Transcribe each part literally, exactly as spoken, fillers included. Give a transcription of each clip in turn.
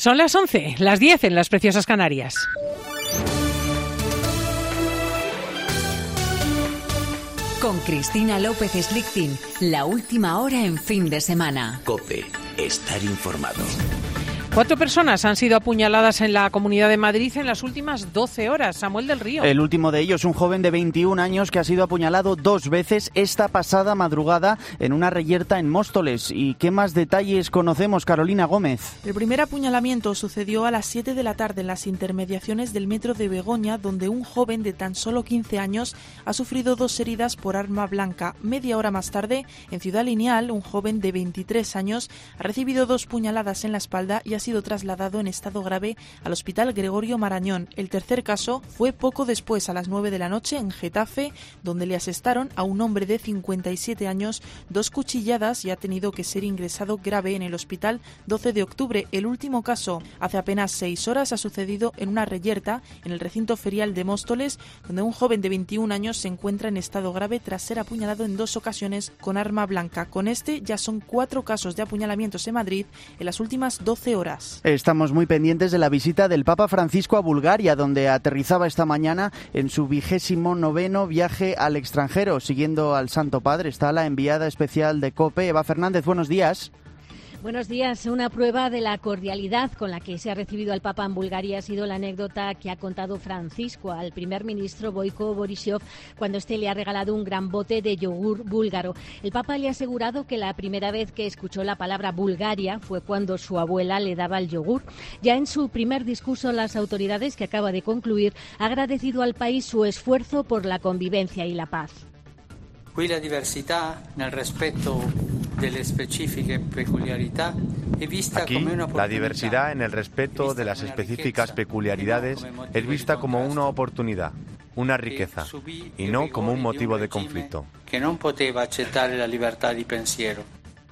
Son las once, las diez en las preciosas Canarias. Con Cristina López Slichting, la última hora en fin de semana. COPE, estar informado. Cuatro personas han sido apuñaladas en la Comunidad de Madrid en las últimas doce horas. Samuel del Río. El último de ellos, un joven de veintiún años que ha sido apuñalado dos veces esta pasada madrugada en una reyerta en Móstoles. ¿Y qué más detalles conocemos, Carolina Gómez? El primer apuñalamiento sucedió a las siete de la tarde en las intermediaciones del metro de Begoña, donde un joven de tan solo quince años ha sufrido dos heridas por arma blanca. Media hora más tarde, en Ciudad Lineal, un joven de veintitrés años ha recibido dos puñaladas en la espalda y ha sido trasladado en estado grave al Hospital Gregorio Marañón. El tercer caso fue poco después, a las nueve de la noche, en Getafe, donde le asestaron a un hombre de cincuenta y siete años dos cuchilladas y ha tenido que ser ingresado grave en el Hospital doce de octubre. El último caso, hace apenas seis horas, ha sucedido en una reyerta en el recinto ferial de Móstoles, donde un joven de veintiún años se encuentra en estado grave tras ser apuñalado en dos ocasiones con arma blanca. Con este ya son cuatro casos de apuñalamientos en Madrid en las últimas doce horas. Estamos muy pendientes de la visita del Papa Francisco a Bulgaria, donde aterrizaba esta mañana en su vigésimo noveno viaje al extranjero. Siguiendo al Santo Padre está la enviada especial de COPE, Eva Fernández. Buenos días. Buenos días. Una prueba de la cordialidad con la que se ha recibido al Papa en Bulgaria ha sido la anécdota que ha contado Francisco al primer ministro Boiko Borisov cuando este le ha regalado un gran bote de yogur búlgaro. El Papa le ha asegurado que la primera vez que escuchó la palabra Bulgaria fue cuando su abuela le daba el yogur. Ya en su primer discurso, las autoridades, que acaba de concluir, ha agradecido al país su esfuerzo por la convivencia y la paz. Qui la diversità nel rispetto delle specifiche peculiarità è vista Aquí, come una la diversidad en el respeto de las específicas peculiaridades es vista como una oportunidad, una riqueza, y no como un motivo de conflicto. Que non poteva accettare la libertà di pensiero.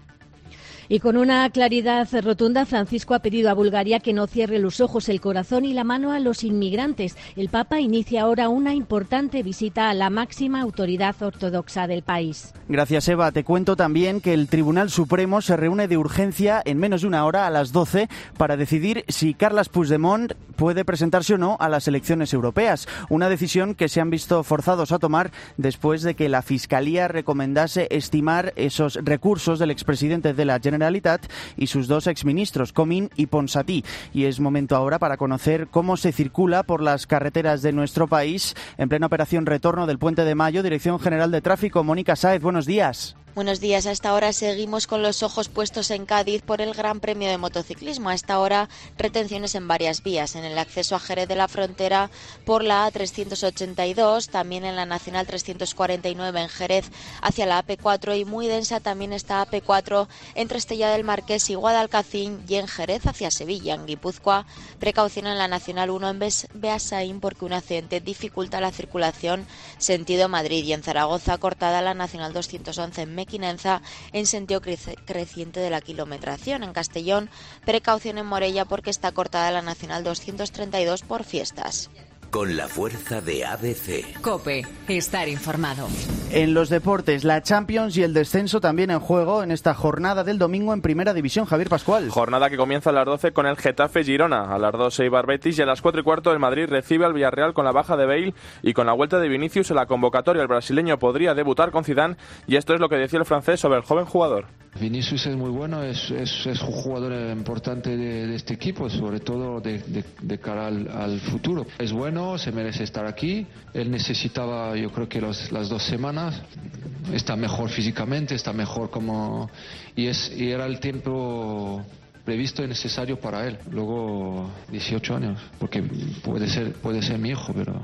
Y con una claridad rotunda, Francisco ha pedido a Bulgaria que no cierre los ojos, el corazón y la mano a los inmigrantes. El Papa inicia ahora una importante visita a la máxima autoridad ortodoxa del país. Gracias, Eva. Te cuento también que el Tribunal Supremo se reúne de urgencia en menos de una hora, a las doce, para decidir si Carles Puigdemont puede presentarse o no a las elecciones europeas. Una decisión que se han visto forzados a tomar después de que la Fiscalía recomendase estimar esos recursos del expresidente de la Generalitat y sus dos exministros, Comín y Ponsatí. Y es momento ahora para conocer cómo se circula por las carreteras de nuestro país en plena operación retorno del Puente de Mayo. Dirección General de Tráfico, Mónica Sáez, buenos días. Buenos días. A esta hora seguimos con los ojos puestos en Cádiz por el Gran Premio de Motociclismo. A esta hora, retenciones en varias vías. En el acceso a Jerez de la Frontera por la A trescientos ochenta y dos, también en la Nacional trescientos cuarenta y nueve en Jerez hacia la A P cuatro, y muy densa también está A P cuatro entre Estella del Marqués y Guadalcacín, y en Jerez hacia Sevilla. En Guipúzcoa, precaución en la Nacional uno en Beasaín porque un accidente dificulta la circulación sentido Madrid, y en Zaragoza cortada la Nacional doscientos once en Mequinenza en sentido crece- creciente de la kilometración. En Castellón, precaución en Morella porque está cortada la Nacional doscientos treinta y dos por fiestas. Con la fuerza de A B C. COPE, estar informado. En los deportes, la Champions y el descenso también en juego en esta jornada del domingo en Primera División. Javier Pascual. Jornada que comienza a las doce con el Getafe Girona, a las doce Eibar Betis, y a las cuatro y cuarto el Madrid recibe al Villarreal con la baja de Bale y con la vuelta de Vinicius en la convocatoria. El brasileño podría debutar con Zidane, y esto es lo que decía el francés sobre el joven jugador. Vinicius es muy bueno, es, es, es un jugador importante de, de este equipo, sobre todo de, de, de cara al, al futuro. Es bueno, se merece estar aquí. Él necesitaba, yo creo que los, las dos semanas. Está mejor físicamente, está mejor como... Y, es, y era el tiempo previsto y necesario para él. Luego dieciocho años, porque puede ser, puede ser mi hijo, pero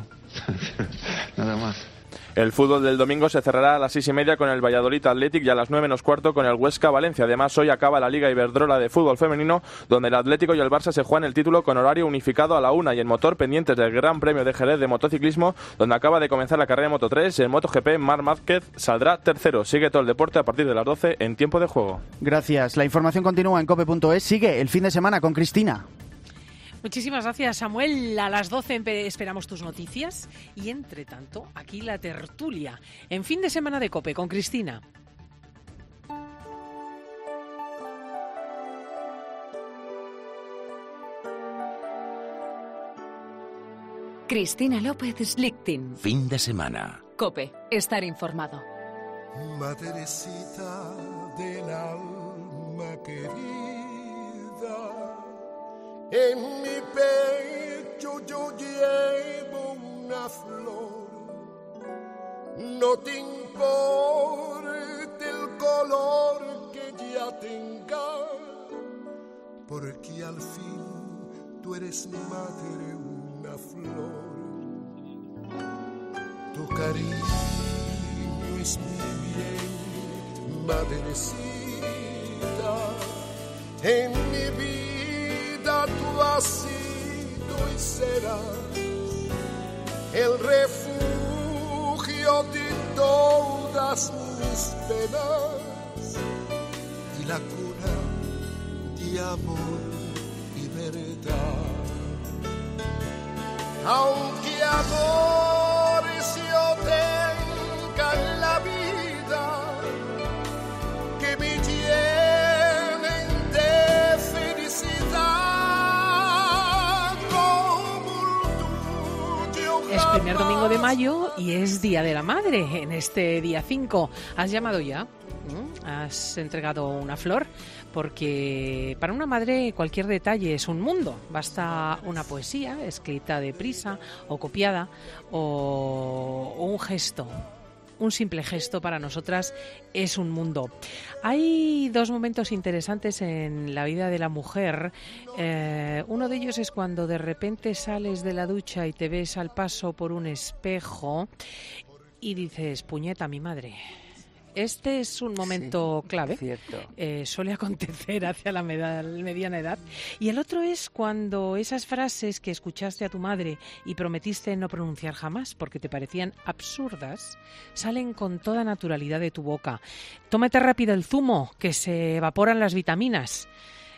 nada más. El fútbol del domingo se cerrará a las seis y media con el Valladolid Athletic y a las nueve menos cuarto con el Huesca Valencia. Además, hoy acaba la Liga Iberdrola de fútbol femenino, donde el Atlético y el Barça se juegan el título con horario unificado a la una, y en motor pendientes del Gran Premio de Jerez de motociclismo, donde acaba de comenzar la carrera de Moto tres. En MotoGP, Marc Márquez saldrá tercero. Sigue todo el deporte a partir de las doce en tiempo de juego. Gracias. La información continúa en cope punto es. Sigue el fin de semana con Cristina. Muchísimas gracias, Samuel. A las doce esperamos tus noticias y, entre tanto, aquí la tertulia en Fin de Semana de COPE con Cristina. Cristina López Slichting. Fin de semana. COPE. Estar informado. Madrecita del alma querida, en mi pecho yo llevo una flor. No te importe el color que ya tenga, porque al fin tú eres madre, una flor. Tu cariño es mi bien, madrecita. En mi vida tú has sido y serás el refugio de todas mis penas y la cura de amor y verdad. Aunque amores yo tenga en la vida que me llenen de felicidad como el tuyo. Es primer domingo de mayo y es Día de la Madre. En este día cinco, ¿has llamado ya? ¿Has entregado una flor? Porque para una madre cualquier detalle es un mundo. Basta una poesía escrita deprisa o copiada o, o un gesto. Un simple gesto para nosotras es un mundo. Hay dos momentos interesantes en la vida de la mujer. Eh, uno de ellos es cuando de repente sales de la ducha y te ves al paso por un espejo y dices, puñeta, mi madre. Este es un momento sí, clave, cierto. Eh, suele acontecer hacia la meda- mediana edad. Y el otro es cuando esas frases que escuchaste a tu madre y prometiste no pronunciar jamás porque te parecían absurdas, salen con toda naturalidad de tu boca. Tómate rápido el zumo, que se evaporan las vitaminas.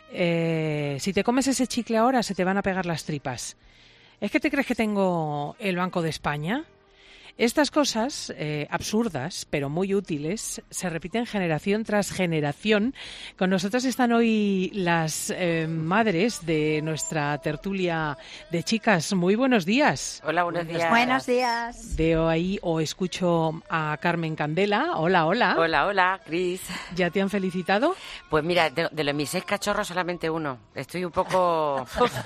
Eh, si te comes ese chicle ahora, se te van a pegar las tripas. ¿Es que te crees que tengo el Banco de España? Estas cosas eh, absurdas, pero muy útiles, se repiten generación tras generación. Con nosotros están hoy las eh, madres de nuestra tertulia de chicas. Muy buenos días. Hola, buenos días. Buenos días. Veo ahí o escucho a Carmen Candela. Hola, hola. Hola, hola, Cris. ¿Ya te han felicitado? Pues mira, de, de los mis seis cachorros solamente uno. Estoy un poco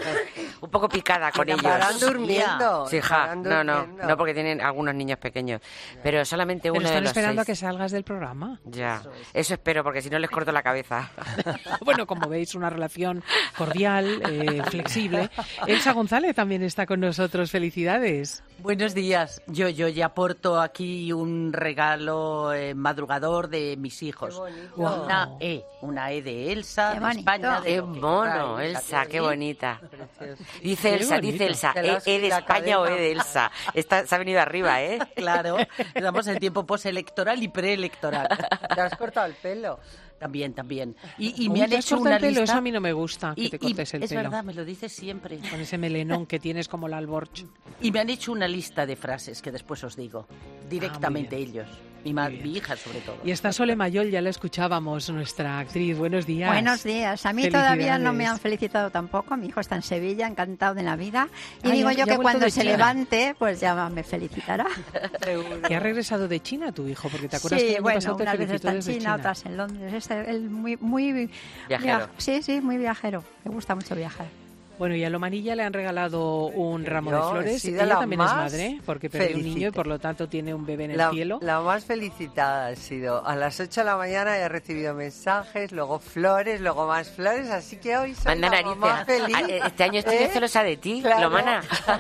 un poco picada con ellos. Estarán durmiendo. Sí, ja. Estarán No, no, durmiendo. no, porque tienen algunos niños pequeños, pero solamente uno Pero de están los esperando a seis. que salgas del programa. Ya, eso, eso espero, porque si no les corto la cabeza. Bueno, como veis, una relación cordial, eh, flexible. Elsa González también está con nosotros. Felicidades. Buenos días. Yo, yo ya aporto aquí un regalo eh, madrugador de mis hijos. Wow. Una E, una E de Elsa, de España. De Qué lo que mono, trae, Elsa, qué bonita. Dice Qué Elsa, bonito. dice Elsa, Te lo ¿E, has- E de la España o E cadena. de Elsa? Está, se ha venido arriba, ¿eh? Claro, estamos en tiempo postelectoral y preelectoral. ¿Te has cortado el pelo? También, también. Y, y Uy, me han ¿te has hecho cortado una el pelo? lista... Eso a mí no me gusta, que Y- te y cortes el es pelo. verdad, me lo dices siempre. Con ese melenón que tienes como la alborch. Y me han hecho una lista de frases que después os digo. Directamente Ah, muy ellos. Mi, ma- mi hija, sobre todo. Y está Sole Mayol, ya la escuchábamos, nuestra actriz. Buenos días. Buenos días. A mí todavía no me han Felicidades. felicitado tampoco. Mi hijo está en Sevilla, encantado de la vida. Y Ah, digo ya- yo ya ha que vuelto cuando de se China. levante, pues ya me felicitará. Que ha regresado de China tu hijo, porque te acuerdas que Sí, el año bueno, pasado te unas veces felicitó está en desde China, otras en Londres. Es el muy, muy Viajero. viaj- Sí, sí, muy viajero. Me gusta mucho viajar. Bueno, y a Lomanilla le han regalado un ramo yo de he flores. sido Ella la también es más madre, porque perdió un niño y felicita- por lo tanto tiene un bebé en el La, cielo. la más felicitada ha sido a las ocho de la mañana he recibido mensajes, luego flores, luego más flores, así que hoy soy Manda la mamá narices. feliz. Ah, Este año estoy de ¿Eh? celosa de ti, Claro. Lomana.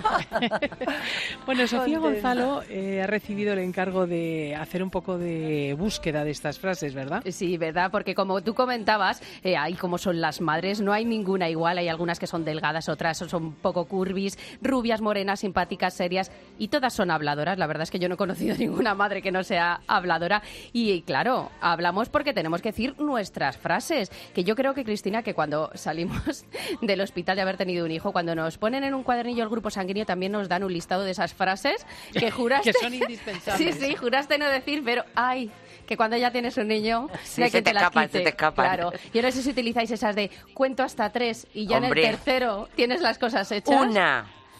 Bueno, Sofía Contenta. Gonzalo eh, ha recibido el encargo de hacer un poco de búsqueda de estas frases, ¿verdad? Sí, ¿verdad? Porque como tú comentabas, eh, ahí como son las madres, no hay ninguna igual. Hay algunas que son delgadas, otras son un poco curvis, rubias, morenas, simpáticas, serias, y todas son habladoras. La verdad es que yo no he conocido ninguna madre que no sea habladora. Y claro, hablamos porque tenemos que decir nuestras frases. Que yo creo que, Cristina, que cuando salimos del hospital de haber tenido un hijo, cuando nos ponen en un cuadernillo el grupo sanguíneo, también nos dan un listado de esas frases que juraste... Que son indispensables. Sí, sí, juraste no decir, pero ¡ay! Que cuando ya tienes un niño, Sí, no hay se quien te te las escapan, quite. se te escapan. Claro. Yo no sé si utilizáis esas de cuento hasta tres y ya Hombre. en el tercero tienes las cosas hechas. Una.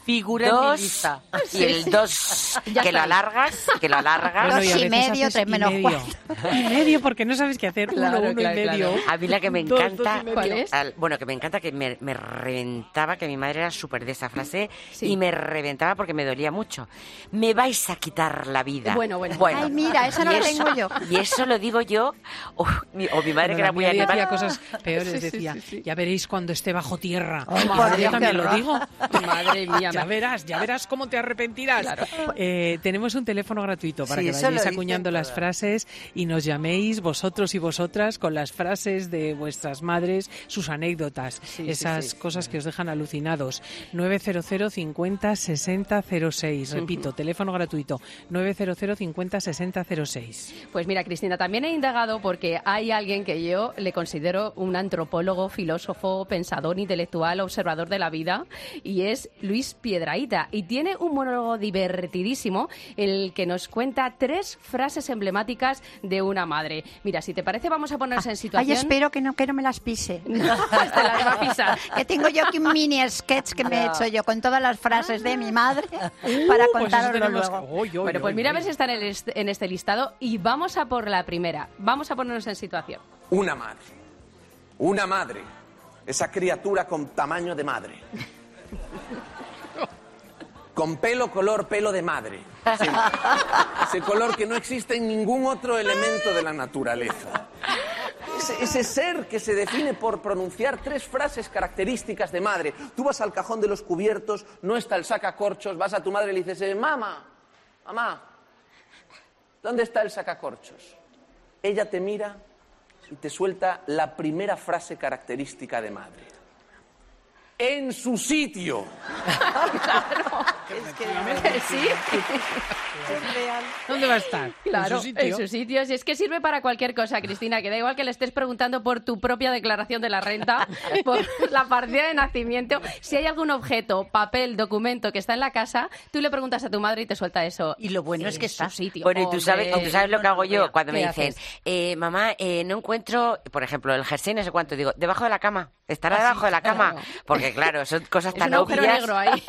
Figura dos, en mi lista. y el dos que lo alargas, que lo alargas. Bueno, dos y, y medio, tres menos y cuatro. Y medio, porque no sabes qué hacer. Claro, uno, uno claro, y medio. A mí la que me encanta... Dos, dos ¿Cuál es? Al, bueno, que me encanta, que me, me reventaba, que mi madre era súper de esa frase, sí. y me reventaba porque me dolía mucho. Me vais a quitar la vida. Bueno, bueno. bueno Ay, mira, esa no la eso, tengo yo. Y eso lo digo yo, o mi, o mi madre, Bueno, que era la muy mía animal. decía cosas peores, Sí, sí, decía, sí, sí. ya veréis cuando esté bajo tierra. Ay, Madre, por yo Dios, también qué lo horror. digo. Madre mía. Ya verás, ya verás cómo te arrepentirás. Claro. Eh, tenemos un teléfono gratuito para Sí, que eso vayáis lo acuñando dicen las todas. frases y nos llaméis vosotros y vosotras con las frases de vuestras madres, sus anécdotas, Sí, esas sí, sí. cosas que os dejan alucinados. nueve cero cero cincuenta sesenta cero seis. Repito, teléfono gratuito nueve cero cero cincuenta sesenta cero seis. Pues mira, Cristina, también he indagado porque hay alguien que yo le considero un antropólogo, filósofo, pensador, intelectual, observador de la vida, y es Luis Piedrahita. Y tiene un monólogo divertidísimo, el que nos cuenta tres frases emblemáticas de una madre. Mira, si te parece, vamos a ponernos en situación... Ay, espero que no, que no me las pise. Te las va a pisar. Que tengo yo aquí un mini sketch que me he hecho yo con todas las frases de mi madre para pues eso contároslo tenemos- luego. Uy, uy, Bueno, uy, pues mira a uy. ver si está en, el est- en este listado y vamos a por la primera. Vamos a ponernos en situación. Una madre. Una madre. Esa criatura con tamaño de madre. Con pelo, color, pelo de madre. Sí. Ese color que no existe en ningún otro elemento de la naturaleza. Ese, ese ser que se define por pronunciar tres frases características de madre. Tú vas al cajón de los cubiertos, no está el sacacorchos, vas a tu madre y le dices, eh, mamá, mamá, ¿dónde está el sacacorchos? Ella te mira y te suelta la primera frase característica de madre. En su sitio. Es que sí. Es real. ¿Dónde va a estar? Claro, ¿En su sitio? en sus sitios. Y es que sirve para cualquier cosa, Cristina, que da igual que le estés preguntando por tu propia declaración de la renta, por la partida de nacimiento. Si hay algún objeto, papel, documento que está en la casa, tú le preguntas a tu madre y te suelta eso. Y lo bueno es que en está. su sitio. Bueno, y tú sabes, Hombre, y tú sabes lo que hago yo cuando me ¿qué dicen, haces? eh, mamá, eh, no encuentro, por ejemplo, el jersey, no sé cuánto, digo, debajo de la cama, estará Ah, sí, debajo de la cama, claro. porque claro, son cosas Es tan un agujero obvias. negro ahí.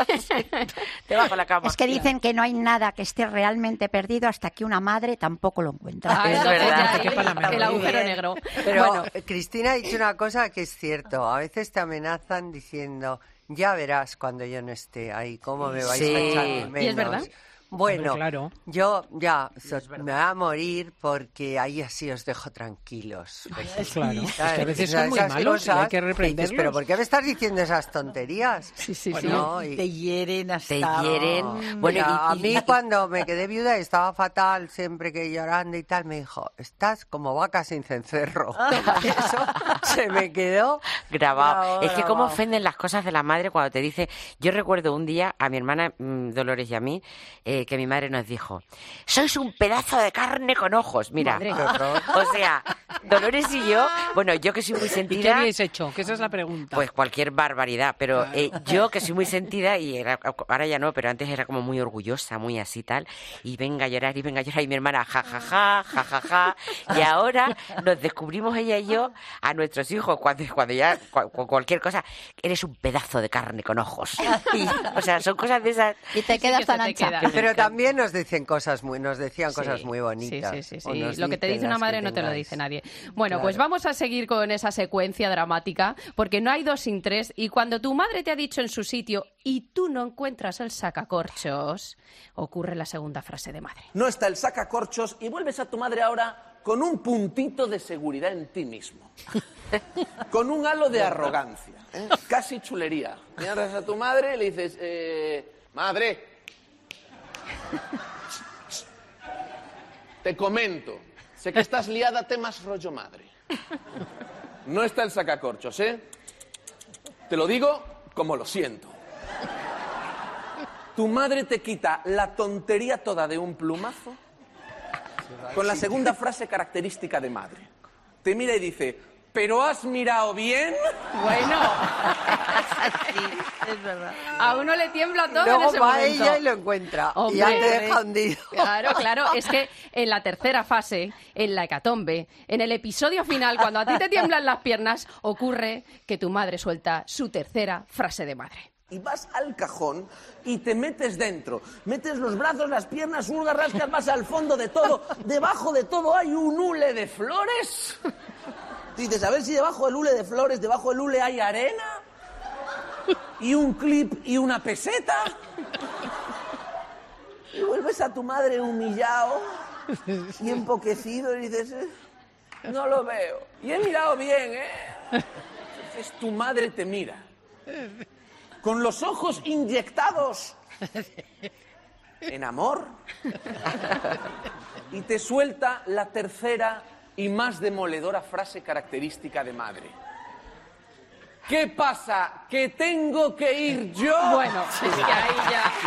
Debajo de la cama. Es que dicen que no hay nada que esté realmente perdido hasta que una madre tampoco lo encuentra. Ah, Es entonces verdad. ya Que te quepa la el, mente. el agujero Bien. negro. Pero Bueno, eh, Cristina ha dicho una cosa que es cierto. A veces te amenazan diciendo, ya verás cuando yo no esté ahí, cómo me vais Sí. a echar de menos. ¿Y es verdad? Bueno, Hombre, claro. yo ya so- me voy a morir porque ahí así os dejo tranquilos. Pues, Claro, es que a ¿sabes? veces O sea, son muy esas malos y hay cosas que dices, reprenderlos. pero ¿por qué me estás diciendo esas tonterías? Sí, sí, sí. No, y- Te hieren hasta... Te hieren. Bueno, Mira, y- a y- mí y- cuando me quedé viuda y estaba fatal, siempre que llorando y tal, me dijo, estás como vaca sin cencerro. Eso se me quedó grabado. grabado, Es que cómo grabado. ofenden las cosas de la madre cuando te dice... Yo recuerdo un día a mi hermana mm, Dolores y a mí eh, que mi madre nos dijo, sois un pedazo de carne con ojos. Mira, Madre. o sea, Dolores y yo, bueno, yo que soy muy ¿Y qué sentida... habéis hecho? Que esa es la pregunta. Pues cualquier barbaridad, pero eh, yo que soy muy sentida y era- ahora ya no, pero antes era como muy orgullosa, muy así tal, y venga a llorar y venga a llorar y mi hermana ja ja ja, ja ja ja, y ahora nos descubrimos ella y yo a nuestros hijos cuando, cuando ya cu- cu- cualquier cosa, eres un pedazo de carne con ojos. Y, o sea, son cosas de esas. Y te Sí quedas que tan se te ancha. queda. Pero también nos dicen cosas muy, nos decían cosas Sí, muy bonitas. Sí, sí, sí, O sí. nos Lo que te dicen dice una las madre que no te lo tengáis. dice nadie. Bueno, Claro. pues vamos a seguir con esa secuencia dramática, porque no hay dos sin tres, y cuando tu madre te ha dicho en su sitio y tú no encuentras el sacacorchos, ocurre la segunda frase de madre. No está el sacacorchos y vuelves a tu madre ahora con un puntito de seguridad en ti mismo. Con un halo de arrogancia. ¿eh? Casi chulería. Miras a tu madre y le dices, eh, madre, te comento, sé que estás liada, temas rollo madre. No está el sacacorchos, ¿eh? Te lo digo como lo siento. Tu madre te quita la tontería toda de un plumazo con la segunda frase característica de madre. Te mira y dice, ¿pero has mirado bien? Bueno, Es verdad. a uno le tiembla todo en Luego ese va momento. ella y lo encuentra. Hombre. y ya te deja hundido. Claro, claro, es que en la tercera fase, en la hecatombe, en el episodio final, cuando a ti te tiemblan las piernas, ocurre que tu madre suelta su tercera frase de madre. Y vas al cajón y te metes dentro. Metes los brazos, las piernas, hurgas, rascas, vas al fondo de todo. Debajo de todo hay un hule de flores. Dices, a ver si debajo del hule de flores, debajo del hule hay arena. Y un clip y una peseta. Y vuelves a tu madre humillado y empoquecido y dices, eh, no lo veo. Y he mirado bien, ¿eh? Entonces tu madre te mira. Con los ojos inyectados en amor y te suelta la tercera y más demoledora frase característica de madre. ¿Qué pasa? ¿Que tengo que ir yo? Bueno, sí, sí, ahí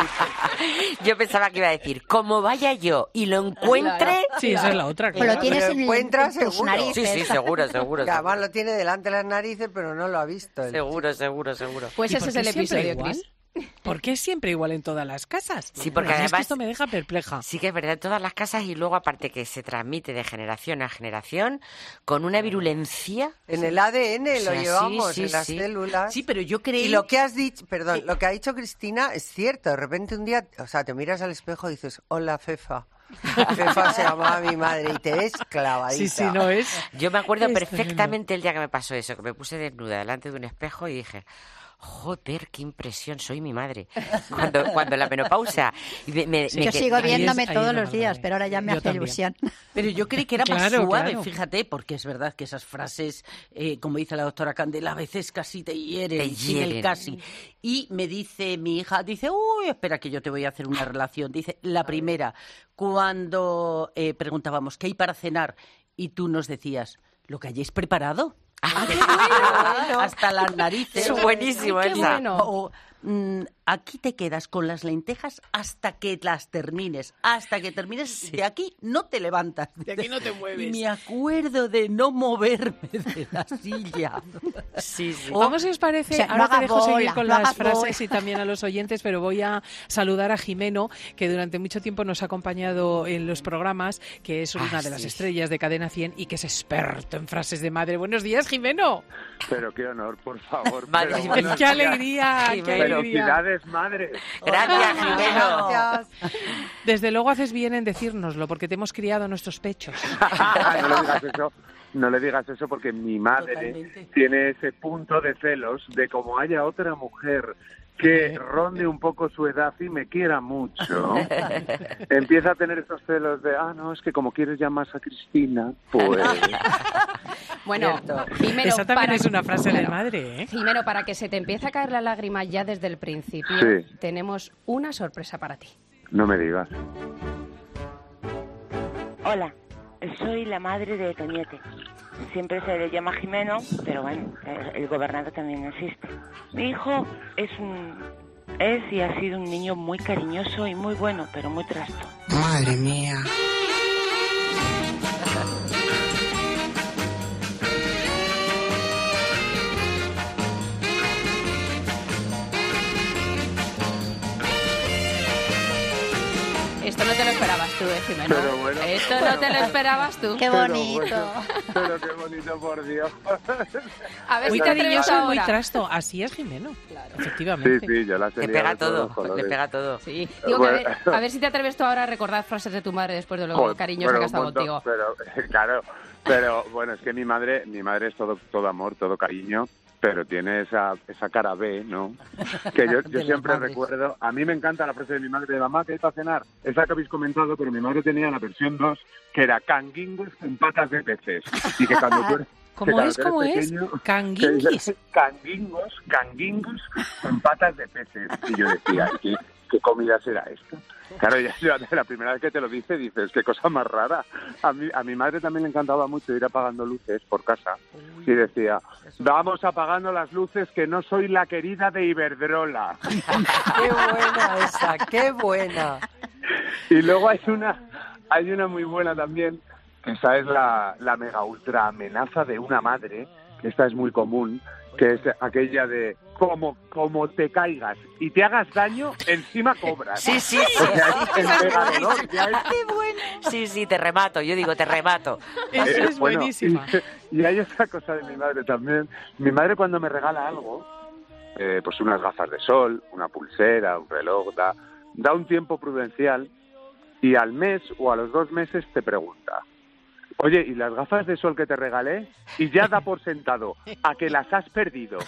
ya. Yo pensaba que iba a decir, como vaya yo y lo encuentre... Sí, esa es la otra. Pues lo tienes en, encuentra, en tus seguro. narices. Sí, sí, seguro, seguro. Que además seguro. lo tiene delante de las narices, pero no lo ha visto. el Seguro, seguro, seguro. Pues ¿Y ese por es qué el siempre episodio, igual? Cris. ¿Por qué es siempre igual en todas las casas? Sí, porque A mí es que además- esto me deja perpleja. Sí que es verdad, en todas las casas, y luego aparte que se transmite de generación a generación con una virulencia. En el A D N O lo sea, sí, llevamos, sí, en las sí. células. Sí, pero yo creí... Y lo que has dicho, perdón, lo que ha dicho Cristina es cierto. De repente un día, o sea, te miras al espejo y dices, hola, Fefa. Fefa se llamaba mi madre y te ves clavadita. Sí, sí, no es. Yo me acuerdo Es perfectamente el día que me pasó eso, que me puse desnuda delante de un espejo y dije... Joder, qué impresión, soy mi madre. Cuando, cuando la menopausia... Me, me, Sí, me yo que- sigo ahí viéndome es- ahí todos es la los días, madre. pero ahora ya me Yo hace también. ilusión. Pero yo creí que era más Claro, suave, claro. fíjate, porque es verdad que esas frases, eh, como dice la doctora Candela, a veces casi te hieren, Te sin el hieren. casi. Y me dice mi hija, dice, uy, espera que yo te voy a hacer una relación. Dice, la primera, cuando eh, preguntábamos, ¿qué hay para cenar? Y tú nos decías, ¿lo que hayáis preparado? Ah, qué bueno. Hasta las narices. Es buenísimo Ay, qué esa. bueno. O, mm, aquí te quedas con las lentejas hasta que las termines. Hasta que termines. De aquí no te levantas. De aquí no te mueves. Y me acuerdo de no moverme de la silla. Sí, sí. Vamos, si os parece, O sea, no ahora te haga dejo seguir bola, con no haga las frases bola. y también a los oyentes, pero voy a saludar a Jimeno, que durante mucho tiempo nos ha acompañado en los programas, que es una Ah, de las sí. estrellas de Cadena cien y que es experto en frases de madre. Buenos días, Jimeno. Pero qué honor, por favor. Madre pero mía. buenos ¡Qué días. alegría! ¡Qué Jimeno. alegría! Felicidades, madre. Gracias, Jimeno. Gracias. Desde luego haces bien en decírnoslo, porque te hemos criado en nuestros pechos. no le digas eso. No le digas eso porque mi madre Totalmente. tiene ese punto de celos de como haya otra mujer que ronde un poco su edad y me quiera mucho, empieza a tener esos celos de, ah, no, es que como quieres llamar a Cristina, pues... Bueno, Jimeno, Esa también para- es una frase de Claro. madre, ¿eh? Jimeno, para que se te empiece a caer la lágrima ya desde el principio, Sí. tenemos una sorpresa para ti. No me digas. Hola, soy la madre de Toñete. Siempre se le llama Jimeno, pero bueno, el, el gobernador también existe. Mi hijo es un es y ha sido un niño muy cariñoso y muy bueno, pero muy trasto. Madre mía. Esto no te lo esperabas tú, ¿eh, Jimeno? Pero bueno. Esto no te lo esperabas tú. Qué Pero bonito. bueno, pero qué bonito, por Dios. A ver Muy si te atreves cariñoso y muy ahora. trasto. Así es Jimeno, Sí, efectivamente. sí, yo la Le tenía pega de todos todo, los colores. le pega todo. Sí. Digo que a, Bueno. ver, a ver si te atreves tú ahora a recordar frases de tu madre después de lo Joder, cariñosa pero que ha un estado montón, contigo. Pero, claro, pero bueno, es que mi madre, mi madre es todo, todo amor, todo cariño, pero tiene esa, esa cara B, ¿no? Que yo, De yo las siempre madres. recuerdo, a mí me encanta la frase de mi madre de mamá, ¿qué hay para cenar? Esa que habéis comentado, pero mi madre tenía la versión dos, que era canguingos con patas de peces. Y que cuando tú eres, que ¿Cómo cuando es? tú eres ¿Cómo es? pequeño, Canguinguis. que- Canguingos, canguingos con patas de peces. Y yo decía, ¿qué, qué comida será esto? Claro, ya, ya la primera vez que te lo dice dices, qué cosa más rara. A mi, a mi madre también le encantaba mucho ir apagando luces por casa y decía, vamos apagando las luces que no soy la querida de Iberdrola. Qué buena esa, qué buena. Y luego hay una, hay una muy buena también, que esa es la, la mega ultra amenaza de una madre, que esta es muy común, que es aquella de como, como te caigas y te hagas daño, encima cobras. Sí, sí, O sí. sea, es el mega dolor, ya es- Qué bueno. Sí, sí, te remato, yo digo, te remato. Esa Eh, es bueno, buenísima. Y, y hay otra cosa de mi madre también. Mi madre cuando me regala algo, eh, pues unas gafas de sol, una pulsera, un reloj, da, da un tiempo prudencial y al mes o a los dos meses te pregunta, oye, ¿y las gafas de sol que te regalé? Y ya da por sentado a que las has perdido.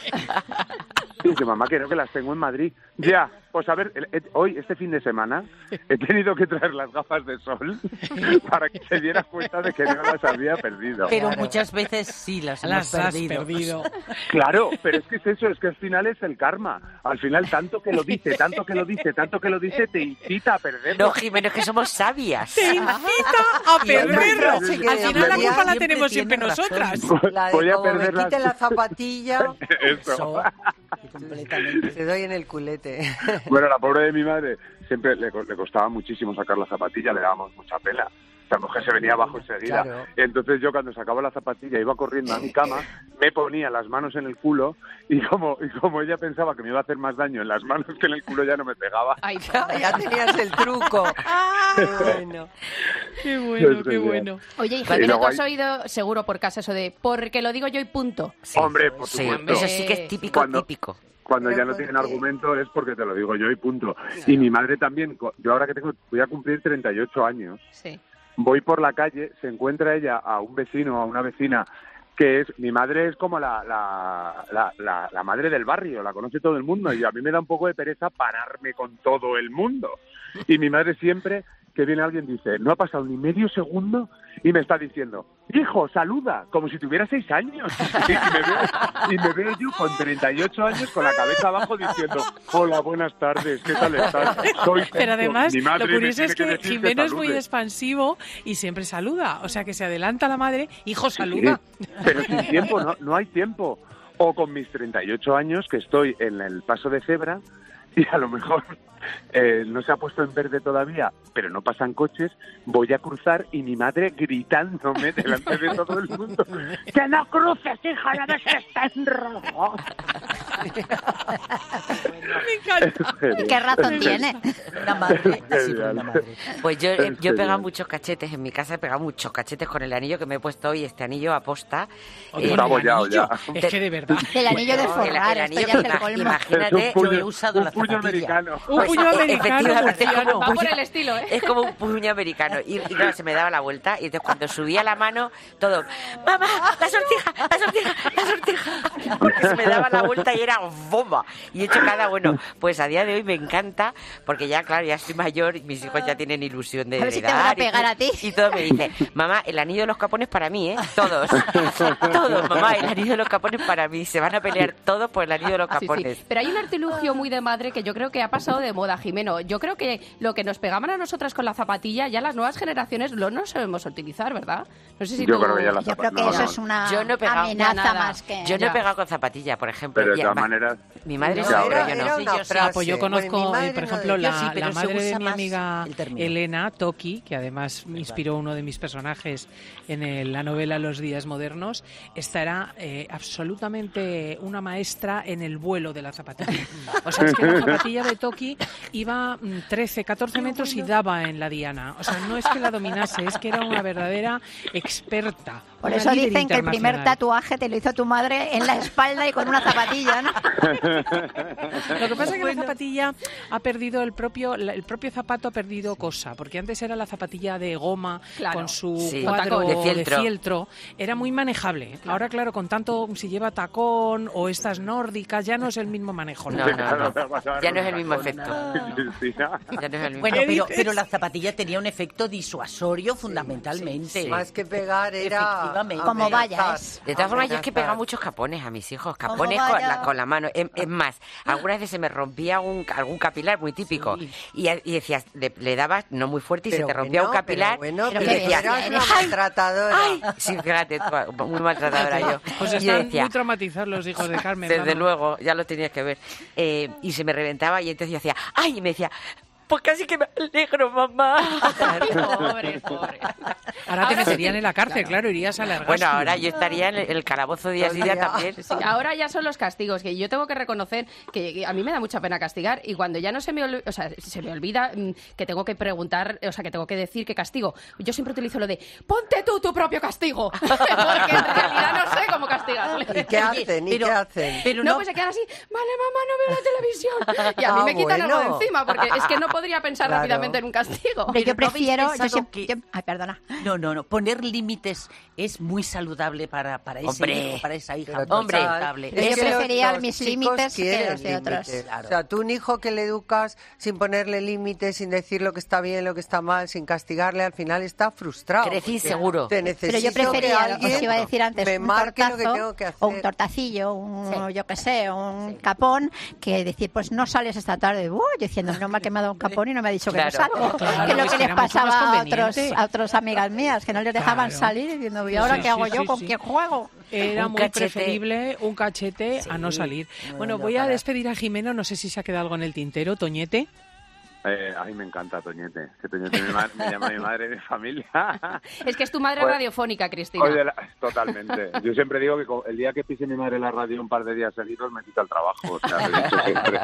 Y dice, mamá, creo que las tengo en Madrid. Ya, pues a ver, eh, hoy, este fin de semana, he tenido que traer las gafas de sol para que se diera cuenta de que no las había perdido. Pero claro, muchas veces sí las, las hemos has perdido. perdido. Claro, pero es que es eso, es que al final es el karma. Al final, tanto que lo dice, tanto que lo dice, tanto que lo dice, te incita a perderlo. No, Jimeno, es que somos sabias. Te incita a perderlo. Al final la culpa la tenemos siempre nosotras. La de Voy a como me perder las- quite la zapatilla, Eso. completamente. Te doy en el culete. Bueno, la pobre de mi madre siempre le, co- le costaba muchísimo sacar la zapatilla, le dábamos mucha pena. La mujer se venía abajo enseguida. Claro. Entonces yo cuando sacaba la zapatilla iba corriendo a mi cama, me ponía las manos en el culo y como, y como ella pensaba que me iba a hacer más daño en las manos que en el culo, ya no me pegaba. Ay, Ya tenías el truco. Qué bueno. Qué bueno, Sí, qué sí. bueno. Oye, y Y Jimeno, luego tú has hay- oído seguro por casa eso de porque lo digo yo y punto. Hombre, por Sí, supuesto. eso sí que es típico, Cuando- típico. Cuando Pero ya no ¿por tienen qué? argumento es porque te lo digo yo y punto. Y mi madre también, co- yo ahora que tengo, voy a cumplir treinta y ocho años, Sí. voy por la calle, se encuentra ella a un vecino o a una vecina que es, mi madre es como la, la, la, la, la madre del barrio, la conoce todo el mundo y a mí me da un poco de pereza pararme con todo el mundo. Y mi madre siempre que viene alguien dice, no ha pasado ni medio segundo y me está diciendo, hijo, saluda, como si tuviera seis años. Y me veo, y me veo yo con treinta y ocho años con la cabeza abajo diciendo, hola, buenas tardes, ¿qué tal estás? Soy Pero además, mi madre lo me curioso es tiene que decir Jimeno es muy salude. expansivo y siempre saluda. O sea, que se adelanta la madre, hijo, saluda. Sí, pero sin tiempo, no, no hay tiempo. O con mis treinta y ocho años, que estoy en el paso de cebra, y a lo mejor eh, no se ha puesto en verde todavía, pero no pasan coches, voy a cruzar y mi madre gritándome delante de todo el mundo, ¡que no cruces, hija, la ves, está en rojo! Me encanta. ¿Y qué razón tiene? Una madre, así fue una madre. Pues yo, Es eh, yo he pegado genial. muchos cachetes en mi casa, he pegado muchos cachetes con el anillo que me he puesto hoy, este anillo aposta. Oye, Está el abollado anillo, ya. Es que de verdad. El anillo de El- forrar, el esto anillo ya es que el ima- colmo. imagínate, Es un puño, yo he usado un la puño zapatilla. americano. Un Pues, puño e- americano efectivamente, es como un Va por puño- el estilo, ¿eh? Es como un puño americano. Y, y claro, se me daba la vuelta. Y entonces cuando subía la mano, todo, ¡mamá! ¡La sortija! ¡La sortija! ¡La sortija! Porque se me daba la vuelta y era bomba. Y he hecho cada, bueno, pues a día de hoy me encanta, porque ya, claro, ya estoy mayor y mis hijos ya tienen ilusión de A ver si te heredar van a y pegar todo. a ti. Y todo me dice, mamá, el anillo de los capones para mí, ¿eh? Todos. Todos, mamá, el anillo de los capones para mí. Se van a pelear todos por el anillo de los Sí, sí. capones. Pero hay un artilugio muy de madre que yo creo que ha pasado de moda, Jimeno. Yo creo que lo que nos pegaban a nosotras con la zapatilla, ya las nuevas generaciones lo no sabemos utilizar, ¿verdad? No sé si Yo tú... creo que ya la Yo creo que No, eso no. es una Yo no he pegado amenaza nada. más que... Yo no he Ya. pegado con zapatilla, por ejemplo. Pero de Y todas además- maneras, Mi madre No, sí, era- pero yo era no. una Sí, yo sí. frase. Ah, pues yo Bueno, conozco, mi madre eh, por no ejemplo, decía. la, Sí, pero la se madre de usa mi más amiga el término. Elena Toki, que además me inspiró uno de mis personajes en el- la novela Los días modernos. Esta era eh, absolutamente una maestra en el vuelo de la zapatilla. O sea, es que la zapatilla de Toki iba mm, trece, catorce metros y daba en la diana. O sea, no es que la dominase, es que era una verdadera experta. Por una eso líder dicen que el primer internacional. tatuaje te lo hizo tu madre en la espalda y con una zapatilla, ¿no? Lo que pasa es que la zapatilla ha perdido el propio, la- el propio zapato ha perdido cosa, porque antes era la zapatilla de goma Claro. con su Sí. cuadro Con tacón. de De fieltro. fieltro. Era muy manejable. Ahora, claro, con tanto si lleva tacón o estas nórdicas, ya no es el mismo manejo. No, no, no. Ya no es el mismo efecto. Sí, Ya no es el mismo. Bueno, ¿Qué pero, dices? pero la zapatilla tenía un efecto disuasorio fundamentalmente. Más que pegar era... Efectivamente. Como amenazar, vayas. De todas formas, yo es que he pegado amenazar. muchos capones a mis hijos. ¿Cómo Capones con vaya? la, con la mano. Es, es más, algunas veces se me rompía algún, algún capilar muy típico. Y, y decías, le, le dabas no muy fuerte y Pero se te rompía bueno, un capilar. pero bueno, y pero decías, que eras una ¡ay! maltratadora. ¡Ay! Sí, fíjate, tú, muy maltratadora yo. Pues Y yo están decía, muy traumatizados los hijos de Carmen. desde vamos. luego, ya lo tenías que ver. Eh, y se me reventaba y entonces yo hacía, ¡ay! Y me decía, Pues casi que me alegro, mamá. Pobre, pobre. Ahora te meterían en la cárcel, claro, irías a la Bueno, ahora yo estaría en el calabozo día y día también. Sí, ahora ya son los castigos, que yo tengo que reconocer que a mí me da mucha pena castigar y cuando ya no se me olvida, o sea, se me olvida que tengo que preguntar, o sea, que tengo que decir qué castigo. Yo siempre utilizo lo de, ponte tú tu propio castigo, porque en realidad no sé cómo castigarle. ¿Y qué hacen? ¿Y pero, qué hacen? Pero no, no, pues se quedan así, vale, mamá, no veo la televisión. Y a mí ah, me quitan bueno. algo de encima, porque es que no podría pensar Claro. rápidamente en un castigo. Hombre, yo Pero ¿no habéis prefiero... Yo pensado siempre, que- yo- ay, perdona. No, no, no. Poner límites es muy saludable para, para ese Hombre. hijo, para esa hija. Pero muy hombre. saludable. Pero yo que los- prefería los mis chicos límites que quieren los de otros. límites. Claro. O sea, tú un hijo que le educas sin ponerle límites, sin decir lo que está bien, lo que está mal, sin castigarle, al final está frustrado. Crecí porque seguro. Te Pero necesito yo prefería, que alguien os iba a decir antes, me un marque lo que tortazo tengo que hacer. o un tortacillo, un, yo qué sé, un capón, que decir, pues no sales esta tarde. Uh, yo diciendo, no me ha quemado un capón y no me ha dicho que no Claro. salgo. Claro, que es lo es que que les era mucho más pasaba a otros, conveniente. a otras amigas mías, que no les dejaban Claro. salir diciendo, ¿y ahora Sí, qué hago sí, yo? sí, ¿Con sí. quién juego? Era Un muy cachete. preferible un cachete a no salir. no, Bueno, no, voy a para. despedir a Jimeno, no sé si se ha quedado algo en el tintero. Toñete. Eh, ay, me encanta Toñete. Que Toñete mi ma- me llama mi madre y mi familia. Es que es tu madre Pues, radiofónica, Cristina. Oye, la- totalmente. Yo siempre digo que co- el día que pise mi madre la radio un par de días seguidos me quita el trabajo. O sea, lo he dicho siempre.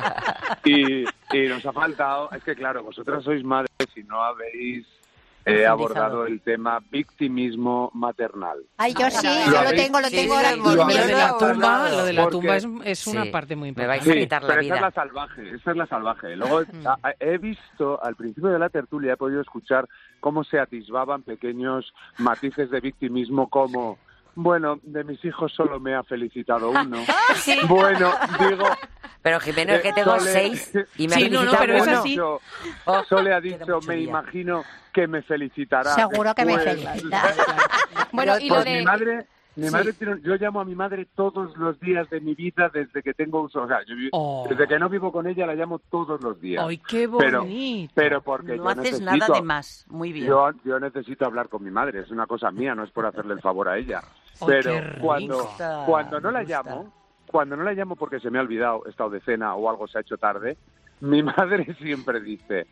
Y, y nos ha faltado, es que claro, vosotras sois madres y no habéis eh, Profundizado. abordado el tema victimismo maternal. Ay, yo sí, Lo yo lo habéis- tengo, lo sí, tengo lo ahora hemos aquí. Lo de la abordado. tumba, lo de la Porque- tumba es, es una Sí, parte muy me vais importante. a quitar la pero esa es vida. la salvaje, esa es la salvaje. Luego a- a- he visto, al principio de la tertulia, he podido escuchar cómo se atisbaban pequeños matices de victimismo como, bueno, de mis hijos solo me ha felicitado uno. Sí. Bueno, digo... Pero Jimeno, es que tengo Sole- seis y me Sí, ha no, no, felicitado pero es uno. así. Dicho- Oh, Sole ha queda dicho, mucho me día". imagino que me felicitará. Seguro que me después". felicita. Bueno, y lo Pues de... mi madre, mi Sí. madre tiene- yo llamo a mi madre todos los días de mi vida desde que tengo uso, o sea, yo vi- Oh. desde que no vivo con ella la llamo todos los días. ¡Ay, qué Pero- bonito! Pero porque No yo haces necesito, nada de más. Muy bien. Yo, yo necesito hablar con mi madre, es una cosa mía, no es por hacerle el favor a ella. Ay, Pero qué rico. cuando, Gusta, cuando no la gusta. llamo, cuando no la llamo porque se me ha olvidado, he estado de cena o algo se ha hecho tarde, mi madre siempre dice,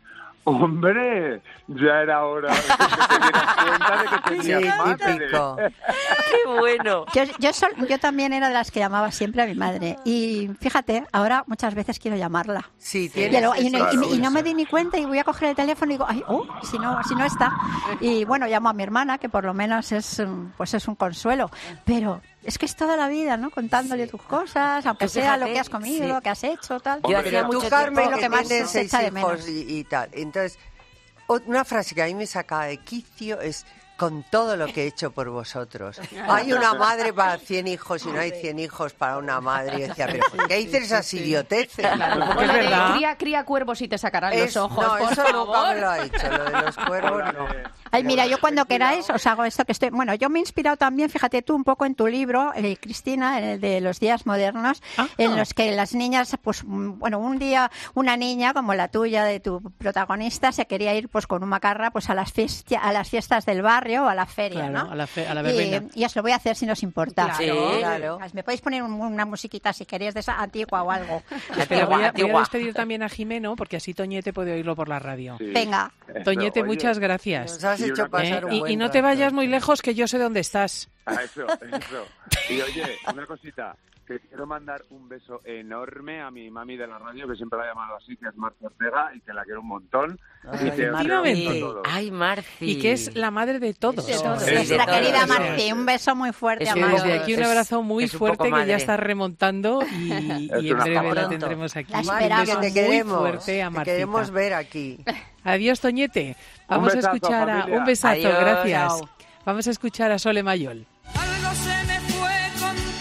hombre, ya era hora de que te dieras cuenta de que Sí, tenías madre. típico. ¡Qué bueno! Yo, yo, sol- yo también era de las que llamaba siempre a mi madre. Y fíjate, ahora muchas veces quiero llamarla. Sí, Y, tienes lo- y no- eso. y- y no me di ni cuenta y voy a coger el teléfono y digo, ay, oh, si no, si no está. Y bueno, llamo a mi hermana, que por lo menos es, mm, pues es un consuelo. Pero es que es toda la vida, ¿no? Contándole tus cosas, aunque Tú sea lo fíjate, que has comido, sí. lo que has hecho, tal. Yo hacía Pero mucho tú, tiempo- Carmen, lo que que más tienes se seis echa de hijos menos. y, y tal. Entonces, o- una frase que a mí me saca de quicio es con todo lo que he hecho por vosotros. Hay una madre para cien hijos y no hay cien hijos para una madre. Y yo decía, pero ¿por qué dices esas idioteces? Porque O es lo de verdad. cría, cría cuervos y te sacarán Es- los ojos, no, por eso nunca favor. me lo ha dicho, lo de los cuervos no. Ay, mira, yo cuando queráis os hago esto que estoy... Bueno, yo me he inspirado también, fíjate tú, un poco en tu libro, eh, Cristina, en el de los días modernos, Ah. en los que las niñas, pues, mm, bueno, un día una niña como la tuya, de tu protagonista, se quería ir pues con un macarra pues a las, fiestas a las fiestas del barrio o a la feria, Claro, ¿no? a la, fe- a la Y, verbena. y os lo voy a hacer si nos importa. Sí. Claro. Me podéis poner un- una musiquita si queréis de esa antigua o algo. Pero voy a, voy a Antigua. despedir también a Jimeno, porque así Toñete puede oírlo por la radio. Sí. Venga. Eso, Toñete, oye, muchas gracias. Nos has Y hecho una cosa- pasar un Y, buen y no te rato. vayas muy lejos, que yo sé dónde estás. Ah, eso, eso. Y oye, una cosita, que quiero mandar un beso enorme a mi mami de la radio, que siempre la ha llamado así, que es Marta Ortega, y que la quiero un montón. Ay, y que os Marci. quiero mucho a Efectivamente. todos. Ay, Marci. Y que es la madre de todos. De todos. Sí, de Nuestra todos. querida O sea, Marci, un beso muy fuerte Es a que que Marci. desde aquí un Es- abrazo muy es un poco fuerte que madre. ya está remontando y, y Es en una breve la pronto. tendremos aquí. La Un esperamos. beso Que te muy queremos, fuerte a te Marcita. queremos ver aquí. Adiós, Toñete. Vamos besazo, a escuchar a... familia. Un besazo, Adiós. gracias. Chao. Vamos a escuchar a Sole Mayol. Algo se me fue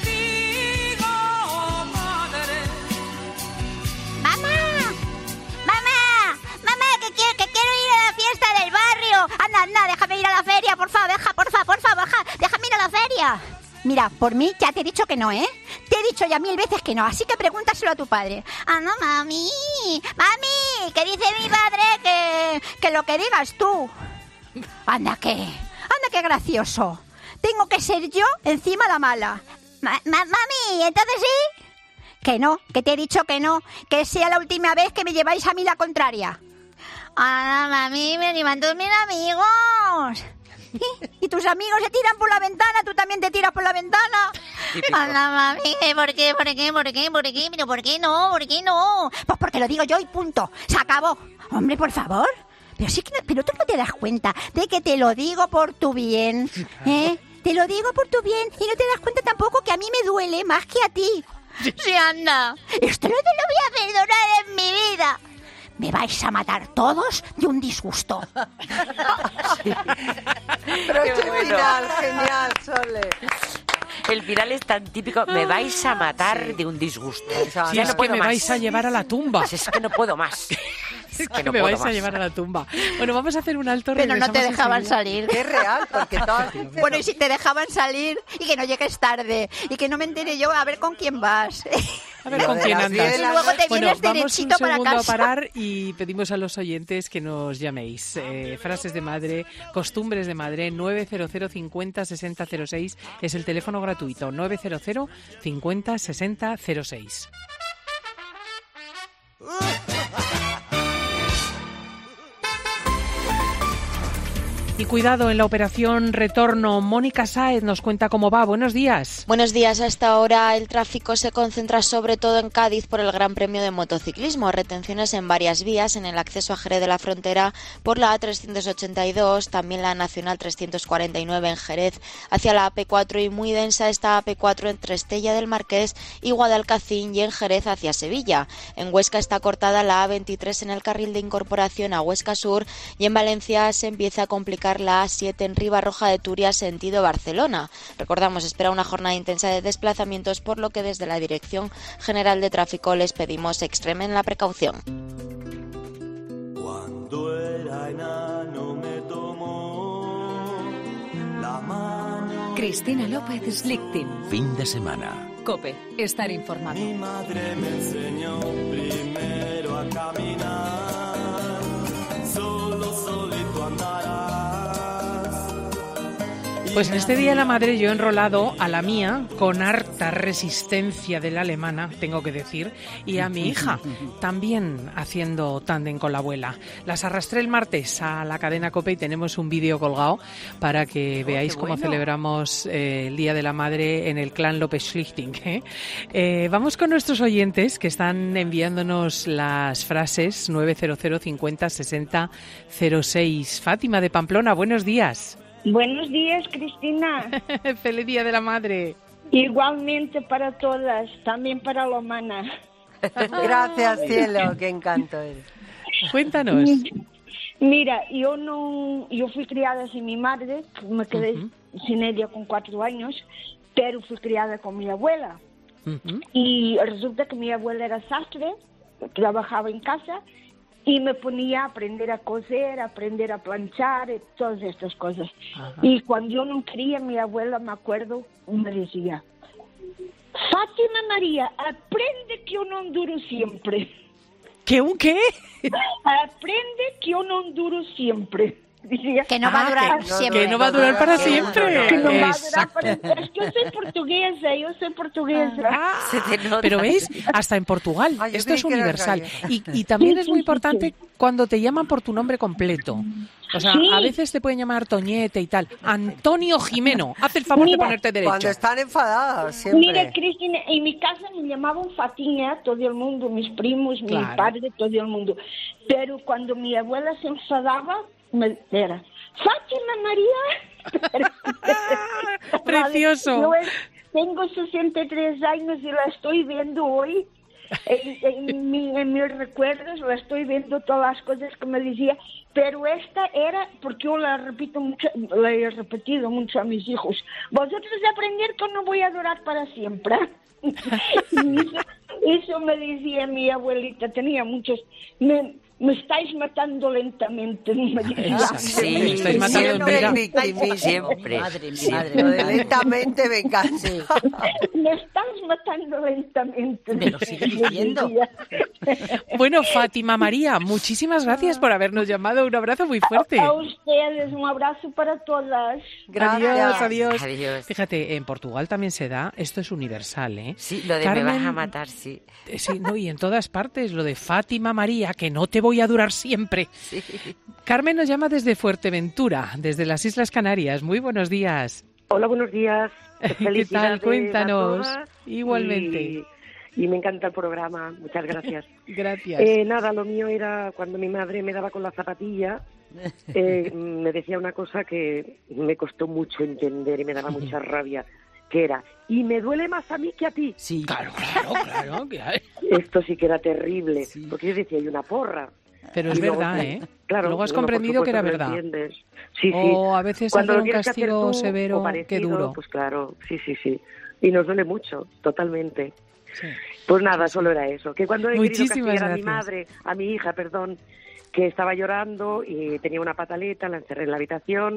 contigo, madre. ¡Mamá! ¡Mamá! ¡Mamá! Que quiero, que quiero ir a la fiesta del barrio. Anda, anda, déjame ir a la feria, por favor, deja, porfa, porfa, baja, déjame ir a la feria. Mira, por mí ya te he dicho que no, ¿eh? Te he dicho ya mil veces que no, así que pregúntaselo a tu padre. Ah, no, mami, mami, que dice mi padre que, que lo que digas tú. Anda, que, anda, qué gracioso. Tengo que ser yo encima la mala. Ma- ma- mami, ¿entonces sí? Que no, que te he dicho que no, que sea la última vez que me lleváis a mí la contraria. ¡Anda, mami! ¡Me animan todos mis amigos! ¿Y tus amigos se tiran por la ventana? ¿Tú también te tiras por la ventana? Anda, mami, ¿por qué? ¿Por qué? ¿Por qué? ¿Por qué? ¿Pero por qué no? ¿Por qué no? Pues porque lo digo yo y punto. ¡Se acabó! Hombre, por favor. Pero sí que no, pero tú no te das cuenta de que te lo digo por tu bien, ¿eh? Te lo digo por tu bien y no te das cuenta tampoco que a mí me duele más que a ti. Sí, anda. Esto no te lo voy a perdonar en mi vida. Me vais a matar todos de un disgusto. Pero qué final, genial, Sole. El final es tan típico, me vais a matar sí. de un disgusto. Sí, es no que me más. vais a llevar a la tumba. Pues es que no puedo más. Es que no me vais más. a llevar a la tumba. Bueno, vamos a hacer un alto. Pero no te dejaban salir. Es real, porque todas... Bueno, y si te dejaban salir y que no llegues tarde y que no me entere yo a ver con quién vas. A ver con quién andas. Y luego te bueno, vienes derechito para casa. Vamos un segundo a parar y pedimos a los oyentes que nos llaméis. Eh, frases de madre, costumbres de madre, nueve cero cero cincuenta sesenta cero seis es el teléfono gratuito, nueve cero cero cincuenta sesenta cero seis. Y cuidado en la operación retorno. Mónica Sáez nos cuenta cómo va. Buenos días. Buenos días. Hasta ahora el tráfico se concentra sobre todo en Cádiz por el Gran Premio de Motociclismo. Retenciones en varias vías, en el acceso a Jerez de la Frontera por la A trescientos ochenta y dos, también la Nacional trescientos cuarenta y nueve en Jerez hacia la A P cuatro y muy densa esta A P cuatro entre Estella del Marqués y Guadalcacín y en Jerez hacia Sevilla. En Huesca está cortada la A veintitrés en el carril de incorporación a Huesca Sur y en Valencia se empieza a complicar la A siete en Ribarroja de Turia sentido Barcelona. Recordamos, espera una jornada intensa de desplazamientos, por lo que desde la Dirección General de Tráfico les pedimos extremen la precaución. Cuando era enano me tomó la mano. Cristina López Slichting. Fin de semana. COPE. Estar informado. Mi madre me enseñó primero a caminar. Solo solito andarás. Pues en este Día de la Madre yo he enrolado a la mía con harta resistencia de la alemana, tengo que decir, y a mi hija también haciendo tándem con la abuela. Las arrastré el martes a la cadena COPE y tenemos un vídeo colgado para que oh, veáis cómo bueno. celebramos eh, el Día de la Madre en el clan López Slichting. ¿eh? Eh, vamos con nuestros oyentes que están enviándonos las frases nueve cero cero cincuenta sesenta cero seis. Fátima de Pamplona, buenos días. Buenos días, Cristina. Feliz Día de la Madre. Igualmente para todas, también para la humana. Gracias, cielo, qué encanto eres. Cuéntanos. Mira, yo no, yo fui criada sin mi madre, me quedé uh-huh. sin ella con cuatro años, pero fui criada con mi abuela. Uh-huh. Y resulta que mi abuela era sastre, trabajaba en casa, y me ponía a aprender a coser, a aprender a planchar, y todas estas cosas. Ajá. Y cuando yo no quería, mi abuela, me acuerdo, me decía, Fátima María, aprende que yo no duro siempre. ¿Qué un qué? Aprende que yo no duro siempre. Decía, que no va a durar ah, que, siempre. Que no va a durar para siempre. Que no va a durar para siempre. Es que yo soy portuguesa, yo soy portuguesa. Ah, pero veis, hasta en Portugal, Ay, esto es universal. Y, y también sí, es muy sí, importante sí. cuando te llaman por tu nombre completo. O sea, sí. a veces te pueden llamar Toñete y tal. Antonio Jimeno, haz el favor Mira, de ponerte derecho. Cuando están enfadadas, siempre. Mira, Cristina, en mi casa me llamaban Fatina, todo el mundo, mis primos, claro. mi padre, todo el mundo. Pero cuando mi abuela se enfadaba, me era Fátima María. Precioso. Yo tengo sesenta y tres años y la estoy viendo hoy. En, en, mi, en mis recuerdos la estoy viendo todas las cosas que me decía, pero esta era, porque yo la repito mucho, la he repetido mucho a mis hijos, vosotros aprender que no voy a durar para siempre. Y eso, eso me decía mi abuelita, tenía muchos, me, me estáis matando lentamente. Me decía. Sí, me estáis matando siempre, siempre. Madre mía, madre, lo de lentamente me encanta. Me estás matando lentamente. Me lo sigue diciendo. Bueno, Fátima María, muchísimas gracias por habernos llamado. Un abrazo muy fuerte. A ustedes, un abrazo para todas. Adiós, adiós. Adiós. Fíjate, en Portugal también se da, esto es universal, ¿eh? Sí, lo de Carmen, me vas a matar, sí. Eh, Sí, no, y en todas partes, lo de Fátima María, que no te voy a durar siempre. Sí. Carmen nos llama desde Fuerteventura, desde las Islas Canarias. Muy buenos días. Hola, buenos días. ¿Qué tal? Cuéntanos. a todas. Igualmente. Y, y me encanta el programa. Muchas gracias. Gracias. Eh, nada, lo mío era cuando mi madre me daba con la zapatilla, eh, me decía una cosa que me costó mucho entender y me daba mucha rabia, que era, y me duele más a mí que a ti. Sí, claro, claro, claro. Que hay. Esto sí que era terrible, porque yo decía, hay una porra. Pero es Y luego, verdad, pues, ¿eh? Claro, Luego has bueno, por comprendido que era supuesto verdad. lo entiendes. Sí, sí. O a veces Cuando hacer lo un tienes que hacer castigo tú, severo, o parecido, qué duro. Pues claro, sí, sí, sí. Y nos duele mucho, totalmente. Sí. Pues nada, solo era eso. Que cuando he querido Muchísimas castigar a mi gracias. madre, a mi hija, perdón, que estaba llorando y tenía una pataleta, la encerré en la habitación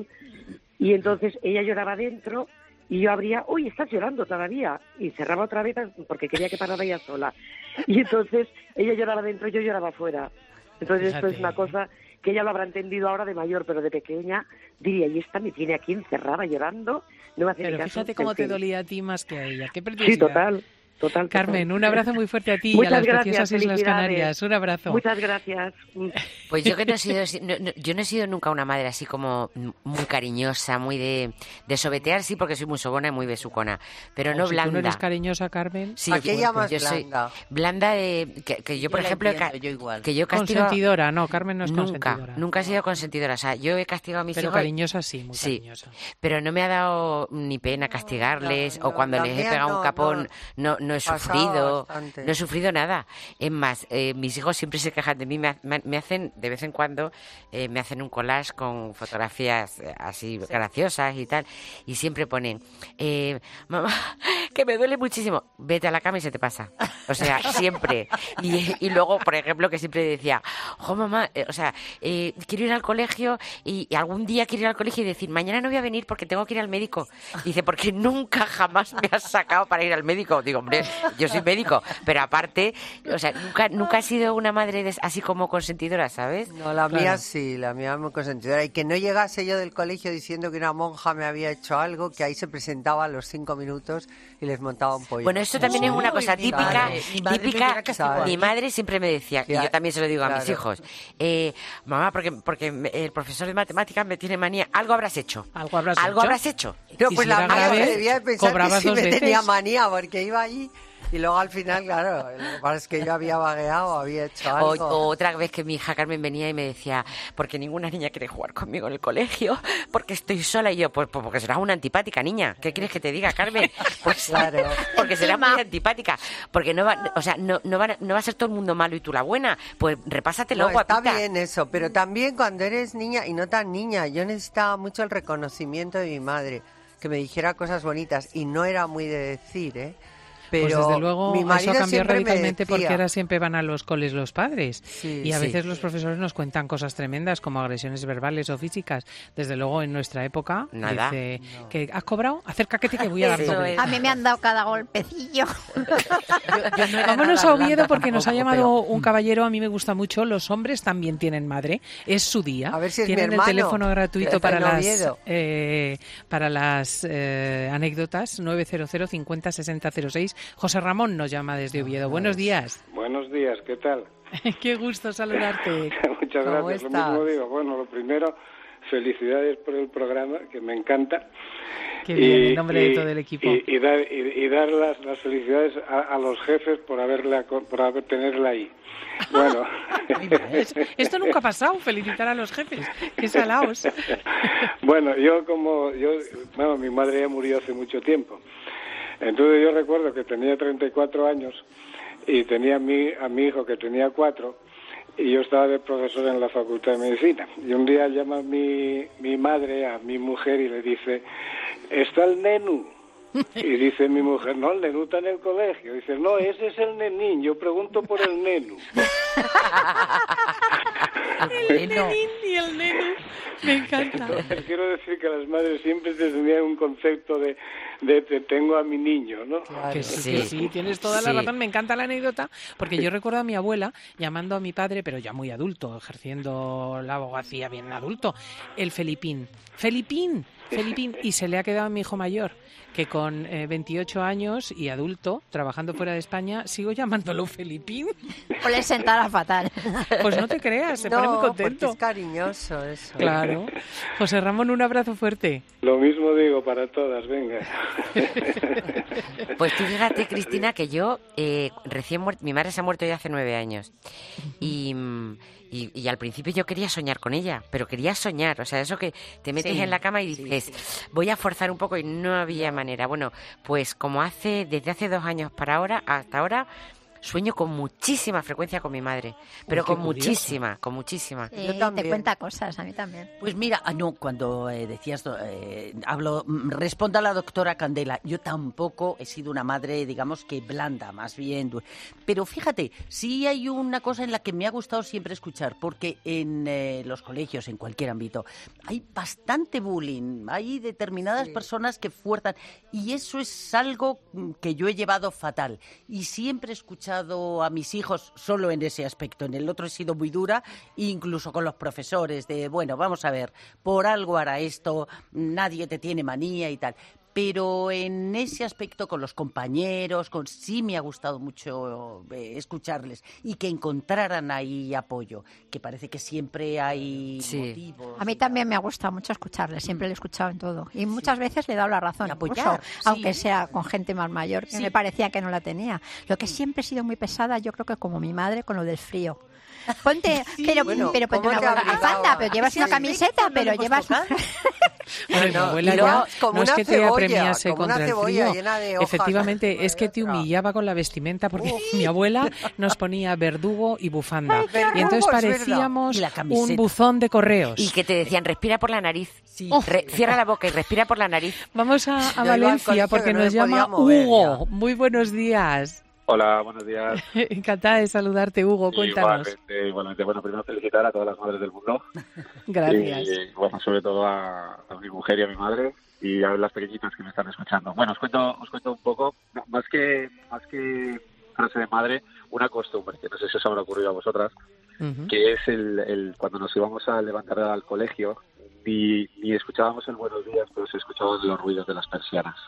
y entonces ella lloraba dentro y yo abría, uy, estás llorando todavía, y cerraba otra vez porque quería que parara ella sola. Y entonces ella lloraba dentro y yo lloraba afuera. Entonces esto Fíjate. es una cosa que ella lo habrá entendido ahora de mayor, pero de pequeña diría, y esta me tiene aquí encerrada llorando, no me hace ni Pero caso. fíjate cómo En te fin. dolía a ti más que a ella. Qué preciosidad. Sí, total. Total, total. Carmen, un abrazo muy fuerte a ti y Muchas a las gracias, preciosas Islas felicidades. Canarias. Un abrazo. Muchas gracias. Pues yo que no he sido, no, no, yo no he sido nunca una madre así como muy cariñosa, muy de, de sobetear, sí, porque soy muy sobona y muy besucona, pero no O si blanda. tú no eres cariñosa, Carmen. Sí, ¿A qué llamas yo soy blanda? blanda de que, que yo por Yo la ejemplo entiendo, ca- yo igual. que yo castigo Consentidora, no, Carmen no es nunca, consentidora. nunca he sido consentidora, o sea, yo he castigado a mis Pero hijos. cariñosa sí, muy Sí, cariñosa. pero no me ha dado ni pena castigarles no, o cuando la les he mía pegado no, un capón no no, he Pasaba sufrido, bastante. no he sufrido nada. Es más, eh, mis hijos siempre se quejan de mí, me, ha- me- me hacen de vez en cuando eh, me hacen un collage con fotografías eh, así graciosas y tal, y siempre ponen, eh, mamá, que me duele muchísimo, vete a la cama y se te pasa. O sea, siempre. Y, y luego, por ejemplo, que siempre decía, jo mamá, eh, o sea, eh, quiero ir al colegio y, y algún día quiero ir al colegio y decir, mañana no voy a venir porque tengo que ir al médico. Dice, porque nunca jamás me has sacado para ir al médico. Digo, hombre, yo soy médico, pero aparte, o sea, nunca nunca he sido una madre de- así como consentidora, ¿sabes? No, la Claro. mía sí, la mía es muy consentidora. Y que no llegase yo del colegio diciendo que una monja me había hecho algo, que ahí se presentaba a los cinco minutos y les montaba un pollo. Bueno, esto también es una cosa mi típica, madre- mi madre me típica. hubiera castigado. Mi madre siempre me decía, y Ya, yo también se lo digo a mis claro. hijos, eh, mamá, porque porque me- el profesor de matemáticas me tiene manía, algo habrás hecho. Algo habrás Algo hecho. habrás hecho. No, Y pues si la era mía grave, debía de pensar que cobrabas sí dos me veces. tenía manía porque iba allí y luego al final, claro, lo que pasa es que yo había vagueado, había hecho O, algo. o otra vez que mi hija Carmen venía y me decía, porque ninguna niña quiere jugar conmigo en el colegio, porque estoy sola. Y yo, pues, pues porque serás una antipática, niña. ¿Qué quieres que te diga, Carmen? Pues Claro. porque serás muy antipática. Porque no va, o sea, no, no, va, no va a ser todo el mundo malo y tú la buena. Pues repásatelo, No, está guapita. bien eso, pero también cuando eres niña y no tan niña, yo necesitaba mucho el reconocimiento de mi madre, que me dijera cosas bonitas y no era muy de decir, ¿eh? Pero Pues desde luego mi eso marido cambió siempre me radicalmente porque decía- ahora siempre van a los coles los padres y a sí. veces los profesores nos cuentan cosas tremendas como agresiones verbales o físicas. Desde luego en nuestra época Nada. dice que has cobrado, acércate que voy a dar Eso doble. es. A mí me han dado cada golpecillo. Vámonos a Oviedo blanda porque nos ha tampoco, llamado pero- un caballero, a mí me gusta mucho. Los hombres también tienen madre, es su día. A ver si es mi Tienen el hermano, teléfono que gratuito está para en las Oviedo. eh, para las eh, anécdotas nueve cero cero cincuenta sesenta cero seis. José Ramón nos llama desde Oviedo. Buenos días. Buenos días, ¿qué tal? Qué gusto saludarte. Muchas ¿Cómo gracias. Lo estás? mismo digo. Bueno, lo primero, felicidades por el programa, que me encanta. Qué bien, en nombre de todo el equipo. Y, y dar, y, y dar las, las felicidades a, a los jefes por haberla, por haber tenerla ahí. Bueno. Esto nunca ha pasado, felicitar a los jefes. Qué salaos. Bueno, yo como yo, bueno, mi madre ya murió hace mucho tiempo. Entonces yo recuerdo que tenía treinta y cuatro años y tenía a mi, a mi hijo que tenía cuatro y yo estaba de profesor en la Facultad de Medicina. Y un día llama mi, mi madre a mi mujer y le dice, ¿está el nenu? Y dice mi mujer, no, el nenu está en el colegio. Dice, no, ese es el nenín, yo pregunto por el nenu. El nenín y el neno. Me encanta. Quiero decir que las madres siempre tenían un concepto de, de, de tengo a mi niño, ¿no? Que sí, que sí, tienes toda la Sí. razón. Me encanta la anécdota porque yo recuerdo a mi abuela llamando a mi padre, pero ya muy adulto, ejerciendo la abogacía bien adulto, el Felipín. Felipín, Felipín. Y se le ha quedado a mi hijo mayor, que con eh, veintiocho años y adulto, trabajando fuera de España, sigo llamándolo Felipín. O le sentará fatal. Pues no te creas, se no, pone muy contento. porque es cariñoso eso. Claro. José Ramón, un abrazo fuerte. Lo mismo digo para todas, venga. Pues tú fíjate, Cristina, que yo eh, recién muerto, mi madre se ha muerto ya hace nueve años y, y, y al principio yo quería soñar con ella, pero quería soñar, o sea, eso que te metes Sí, en la cama y dices, sí, sí. voy a forzar un poco y no había manera. Bueno, pues como hace, desde hace dos años para ahora, hasta ahora, sueño con muchísima frecuencia con mi madre, pero qué con curioso. muchísima, con muchísima. Sí, te cuenta cosas, a mí también. Pues mira, ah, no, cuando eh, decías, eh, hablo, mm, respondo a la doctora Candela, yo tampoco he sido una madre, digamos que blanda, más bien. du- Pero fíjate, sí hay una cosa en la que me ha gustado siempre escuchar, porque en eh, los colegios, en cualquier ámbito, hay bastante bullying, hay determinadas personas que fuerzan, y eso es algo mm, que yo he llevado fatal, y siempre he escuchado a mis hijos solo en ese aspecto, en el otro he sido muy dura, incluso con los profesores, de, bueno, vamos a ver, por algo hará esto, nadie te tiene manía y tal. Pero en ese aspecto con los compañeros, con sí me ha gustado mucho eh, escucharles y que encontraran ahí apoyo, que parece que siempre hay motivos. A mí también me ha gustado mucho escucharle, siempre le he escuchado en todo. Y muchas veces le he dado la razón, apoyar, incluso, sí. aunque sea con gente más mayor, que Sí. me parecía que no la tenía. Lo que siempre he sido muy pesada, yo creo que como mi madre, con lo del frío. Ponte, Sí, pero, bueno, pero ponte ¿cómo una te buena abrigaba? bufanda, pero llevas Sí, una sí. camiseta, ¿No le pero hemos llevas... tocado? Bueno, mi abuela y luego, ya como no es una que te cebolla, apremiase como una contra el cebolla frío. llena de hojas Efectivamente, encima es que te humillaba con la vestimenta porque mi abuela nos ponía verdugo y bufanda. Ay, verdugo, y entonces es verdad. parecíamos Y la un camiseta. buzón de correos. Y que te decían, respira por la nariz. Re- cierra la boca y respira por la nariz. Vamos a, a Yo iba al Valencia colegio porque que no nos me podía llama mover Hugo. Muy buenos días. Hola, buenos días. Encantada de saludarte, Hugo. Cuéntanos. Igualmente, igualmente. Bueno, primero felicitar a todas las madres del mundo. Gracias. Y, bueno, sobre todo a, a mi mujer y a mi madre y a las pequeñitas que me están escuchando. Bueno, os cuento, os cuento un poco, no, más que más que frase de madre, una costumbre, que no sé si os habrá ocurrido a vosotras, Ujú. que es el, el cuando nos íbamos a levantar al colegio, ni, ni escuchábamos el buenos días, pero se escuchaban los ruidos de las persianas.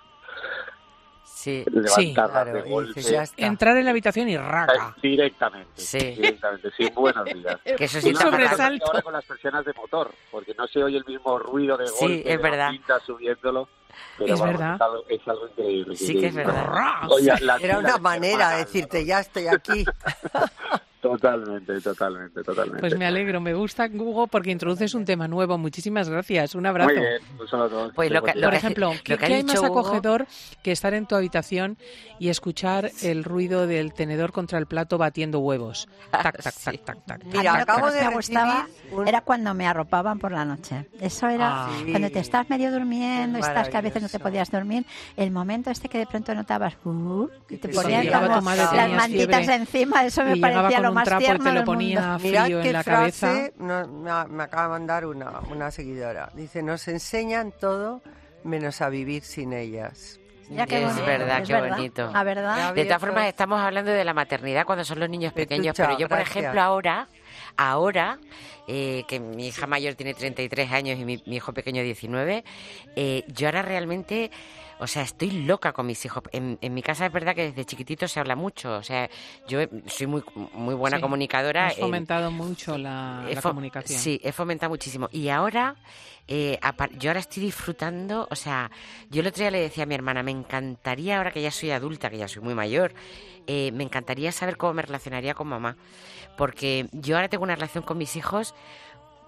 Sí. Levantarlas de golpe. Entrar en la habitación y raca. Directamente. Sí. Directamente, sí, buenos días. Que eso Un sienta fatal. sobresalto. Ahora con las persianas de motor, porque no se oye el mismo ruido de Sí, golpe, es de verdad. la cinta subiéndolo. Pero Es vamos, verdad. Es algo, es algo increíble. Sí que es verdad. Oye, la- Era una manera de decirte, ya estoy aquí. Totalmente, totalmente, totalmente. Pues me alegro, me gusta, Hugo, porque introduces un tema nuevo. Muchísimas gracias. Un abrazo. Muy bien, un saludo a todos. Pues lo que- lo Por que- ejemplo, lo ¿qué, que ha qué hay más dicho Hugo- acogedor que estar en tu habitación y escuchar el ruido del tenedor contra el plato batiendo huevos? Tac, tac, tac, tac, tac. Mira, A mí lo que acabo más de me gustaba recibir un- era cuando me arropaban por la noche. Eso era Ah. cuando te estás medio durmiendo, Es estás que a veces no te maravilloso. podías dormir, el momento este que de pronto notabas uh, y te Sí, ponían llegaba como tu madre, las tenías mantitas fiebre, encima, eso me y llegaba parecía con lo un más trapo y tierno te lo del ponía mundo. frío Mirad en qué la frase cabeza. no- me, me acaba de mandar una, una seguidora. Dice, nos enseñan todo menos a vivir sin ellas. Mira qué Es bonito, verdad, es qué verdad. bonito. La verdad. De todas formas, estamos hablando de la maternidad cuando son los niños pequeños, Petucha, pero yo, por gracias. ejemplo, ahora, ahora eh, que mi hija mayor tiene treinta y tres años y mi, mi hijo pequeño diecinueve, eh, yo ahora realmente, o sea, estoy loca con mis hijos. En, en mi casa es verdad que desde chiquitito se habla mucho, o sea, yo soy muy muy buena Sí, comunicadora. Has en- fomentado mucho la, he la fo- comunicación. Sí, he fomentado muchísimo. Y ahora, eh, apar- yo ahora estoy disfrutando, o sea, yo el otro día le decía a mi hermana, me encantaría, ahora que ya soy adulta, que ya soy muy mayor, eh, me encantaría saber cómo me relacionaría con mamá. Porque yo ahora tengo una relación con mis hijos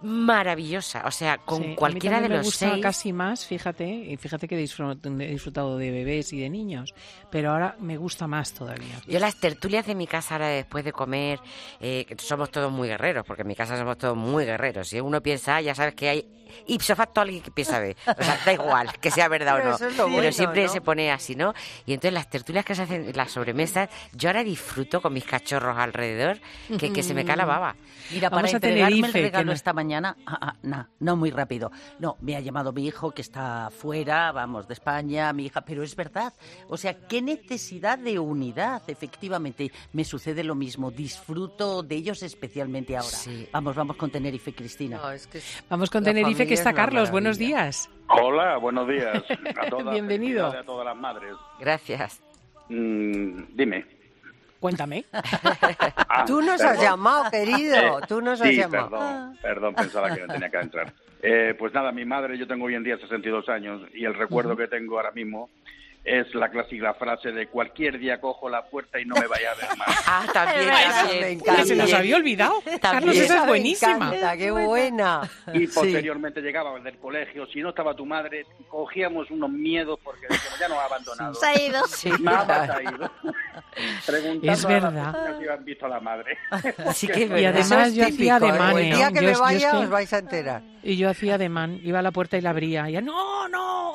maravillosa. O sea, con Sí, cualquiera a mí de también los me gusta seis. casi más, fíjate, y fíjate que he disfrut- he disfrutado de bebés y de niños, pero ahora me gusta más todavía. Yo las tertulias de mi casa ahora después de comer, eh, que somos todos muy guerreros, porque en mi casa somos todos muy guerreros. Si uno piensa A, ya sabes que hay ipso facto alguien que piensa B. O sea, da igual que sea verdad Pero o no. eso es lo Pero bueno, siempre ¿no? se pone así, ¿no? Y entonces las tertulias que se hacen, las sobremesas, yo ahora disfruto con mis cachorros alrededor, que, que se me cae la baba. Mira, Vamos para a entregarme Tenerife, el que regalo no- esta mañana, ah, ah, nah, no muy rápido. No, me ha llamado mi hijo que está fuera, vamos, de España, mi hija, pero es verdad. O sea, qué necesidad de unidad, efectivamente. Me sucede lo mismo, disfruto de ellos especialmente ahora. Vamos, vamos con Tenerife, Cristina. Vamos con La Tenerife, que familia está es una Carlos. Buenos maravilla. días. Hola, buenos días a todas. Bienvenido. felicidades a todas las madres. Gracias. Mm, dime. Cuéntame. Ah, Tú nos has perdón. llamado, querido. Eh, Tú nos has sí, llamado. Perdón, perdón, pensaba que no tenía que entrar. Eh, pues nada, mi madre, yo tengo hoy en día sesenta y dos años y el recuerdo que tengo ahora mismo es la clásica frase de cualquier día cojo la puerta y no me vaya a ver más. Ah, también, también. Que se nos había olvidado. Carlos, esa es buenísima. Me encanta, qué buena. Y Sí. posteriormente llegaba del colegio, si no estaba tu madre, cogíamos unos miedos porque decíamos, ya nos ha abandonado. Se ha ido. Sí. Nada se ha ido. Preguntando Es a las verdad. vecinas si han visto a la madre. Sí que es Y verdad. además Eso yo es hacía típico, ademán, ¿eh? ¿eh? El día que Yo- me yo es vaya que- os vais a enterar. Y yo hacía ademán, iba a la puerta y la abría. Y ya, no, no.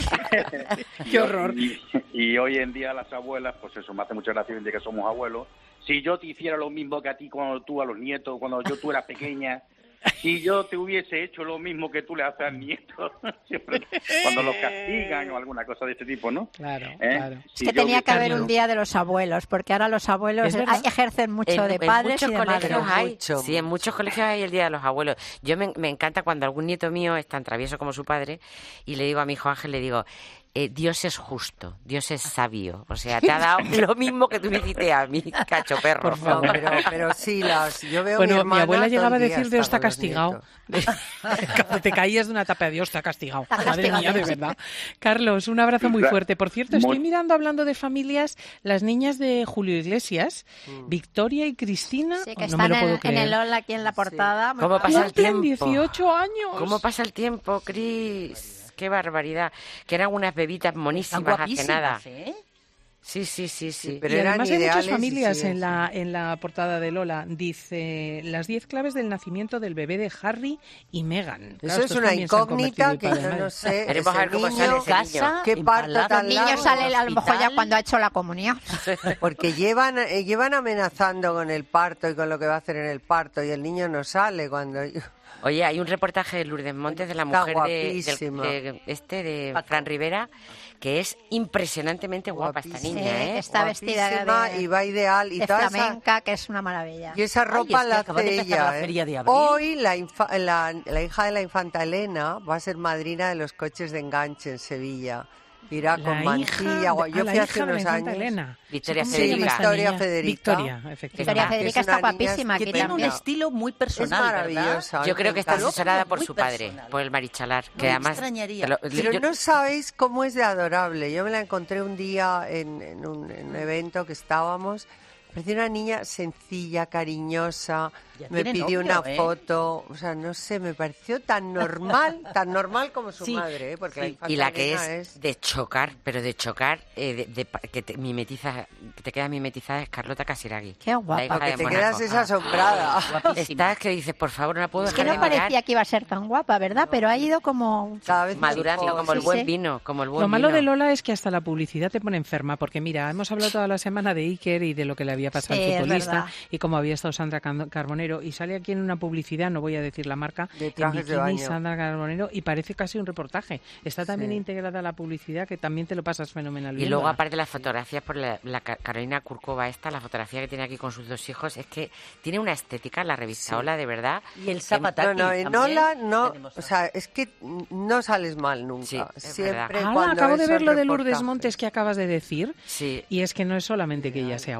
Qué horror. Y, y hoy en día las abuelas, pues eso, me hace mucha gracia de que somos abuelos. Si yo te hiciera lo mismo que a ti cuando tú a los nietos, cuando yo tú eras pequeña, si yo te hubiese hecho lo mismo que tú le haces al nieto, siempre, cuando los castigan o alguna cosa de este tipo, ¿no? Claro, ¿Eh? claro. Es Si que yo tenía que hubiese haber hecho- un día de los abuelos, porque ahora los abuelos ¿Es verdad? ejercen mucho En- de en padres muchos y de madres. colegios hay, Mucho, sí, en muchos colegios hay el Día de los Abuelos. Yo me, me encanta cuando algún nieto mío es tan travieso como su padre y le digo a mi hijo Ángel, le digo, eh, Dios es justo, Dios es sabio. O sea, te ha dado lo mismo que tú me hiciste a mí, cacho perro. Por favor. No, pero, pero sí, las, yo veo a Bueno, mi mi, hermana abuela todo llegaba a el día decir Dios está con los castigado. nietos. Cuando te caías de una tapa, Dios está castigado. Está Madre castigado, mía, de Dios. verdad. Carlos, un abrazo muy Claro. fuerte. Por cierto, estoy Muy- mirando, hablando de familias, las niñas de Julio Iglesias, Victoria y Cristina, Sí, que no me están lo puedo en, en creer. el Ola aquí en la portada. Muy ¿Cómo pasa el Cumplen tiempo? dieciocho años. ¿Cómo pasa el tiempo, Cris? Qué barbaridad. Que eran unas bebitas Están monísimas hace guapísimas, nada. ¿eh? Sí, sí, sí, sí. pero y eran además hay muchas ideales y familias siguen en la, en la portada de Lola. Dice las diez claves del nacimiento del bebé de Harry y Meghan. Claro, Eso es estos una también se han incógnita convertido que en padre yo y no madre. sé. Veremos a ese ver cómo niño, sale ese Casa, qué parto empalado. tan El niño largo. sale a lo mejor ya hospital. cuando ha hecho la comunión. Porque llevan, eh, llevan amenazando con el parto y con lo que va a hacer en el parto y el niño no sale cuando... Oye, hay un reportaje de Lourdes Montes de la Está mujer de, del- guapísima. de este de Fran Rivera, que es impresionantemente guapa esta Guapísima. niña, Sí, ¿eh? está vestida Guapísima de, y va ideal y de toda esa- flamenca, que es una maravilla. Y esa Ay, ropa es que la acaba de hace empezar la ella. feria ¿eh? de abril. Hoy la, infa- la, la hija de la infanta Elena va a ser madrina de los coches de enganche en Sevilla. Irá La con hija mantilla. de- guay. Yo ah, la fui hace hija de la unos infanta años. Elena. Victoria ¿Cómo Sí, se llama esta Victoria niña? Federica. Victoria, Victoria efectivamente. Federica Es está una niña guapísima Que aquí tiene un también. estilo muy Es personal, maravillosa. Yo creo que está encanta. asesorada por Muy su padre, personal. por el marichalar, No que me además... extrañaría. te lo- Pero yo- no sabéis cómo es de adorable. Yo me la encontré un día en, en un, en un evento que estábamos. Parecía una niña sencilla, cariñosa. Ya Me tiene pidió novio, una ¿eh? foto. O sea, no sé, me pareció tan normal, tan normal como su Sí, madre, ¿eh? Porque la Sí, infanta y la que Elena es, de chocar, pero de chocar, eh, de, de pa- que te mimetiza, que te quedas mimetizada es Carlota Casiraghi. Qué guapa. La hija Porque de te Mónaco. quedas esa asombrada. Estás que dices, por favor, no la puedo Es que dejar no de mirar. parecía que iba a ser tan guapa, ¿verdad? Pero ha ido como... Cada vez Madurando mejor. como el Sí, buen sí. vino, como el buen Lo malo vino. de Lola es que hasta la publicidad te pone enferma, porque mira, hemos hablado toda la semana de Iker y de lo que le había pasado Sí, al es futbolista verdad. y cómo había estado Sandra Can- Carbonero, y sale aquí en una publicidad, no voy a decir la marca, De en trajes de bikini baño. Sandra Carbonero, y parece casi un reportaje. Está también Sí. integrada la publicidad, que también te lo pasas fenomenal. Y luego, viéndola. aparte de las fotografías, por la, la Ca- Carolina Kurkova esta, la fotografía que tiene aquí con sus dos hijos, es que tiene una estética, la revista Sí. Hola, de verdad. Y el zapataki No, no, en también Ola no, tenemos o sea, es que no sales mal nunca. Sí, es Siempre verdad. Ala, cuando acabo de esos ver lo de Lourdes reportajes. Montes que acabas de decir. Sí. Y es que no es solamente que ella sea guapa,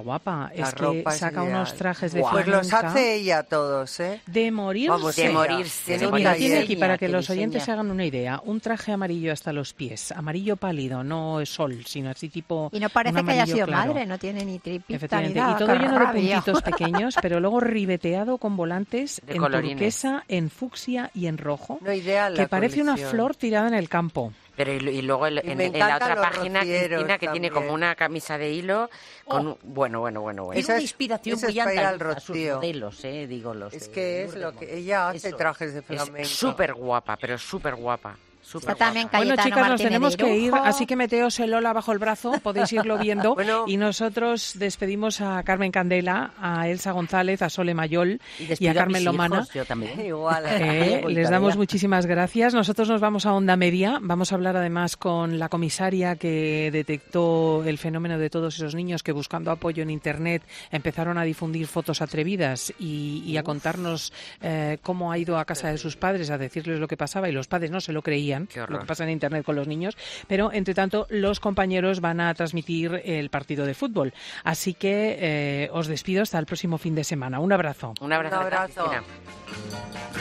ropa. La es que ropa es saca ideal. unos trajes de Guau. Pues los flamenca. hace ella todos, ¿eh? De morirse. Vamos, De ella. morirse, Tiene de un morirse. Mira, tiene taller. aquí, para que que los diseña. oyentes se hagan una idea, un traje amarillo hasta los pies, amarillo pálido, no es sol, sino así tipo Y no parece un que haya amarillo sido claro. madre, no tiene ni tripita ni Efectivamente, nada. y todo qué lleno de rabia. puntitos pequeños, pero luego ribeteado con volantes De en colorines. turquesa, en fucsia y en rojo, No, ideal que la parece una colección. flor tirada en el campo. Pero y, y luego el- Y en, me en la encantan otra los página, rocieros Cristina, que tiene también. como una camisa de hilo con un- bueno, bueno, bueno, bueno. Es Esa una es- inspiración esa es muy para ir al andaluza, sus rocío. modelos, eh, digo los. Es de que es Lourdes lo que Montt. ella hace Eso. trajes de Es flamenco. súper guapa, pero súper guapa. Súper Está también guapa. Bueno, Cayetano chicas, nos Martínez tenemos de que ir, Irujo. así que meteos el Lola bajo el brazo, podéis irlo viendo. Bueno. Y nosotros despedimos a Carmen Candela, a Elsa González, a Sole Mayol Y y despido a Carmen mis Lomana. hijos, yo también. Igual. Eh, Voy les para damos allá. muchísimas gracias. Nosotros nos vamos a Onda Media. Vamos a hablar además con la comisaria que detectó el fenómeno de todos esos niños que buscando apoyo en Internet empezaron a difundir fotos atrevidas y, y a contarnos eh, cómo ha ido a casa de sus padres a decirles lo que pasaba y los padres no se lo creían, Qué horror. lo que pasa en Internet con los niños. Pero, entre tanto, los compañeros van a transmitir el partido de fútbol. Así que eh, os despido hasta el próximo fin de semana. Un abrazo. Un abrazo. Un abrazo. Cristina.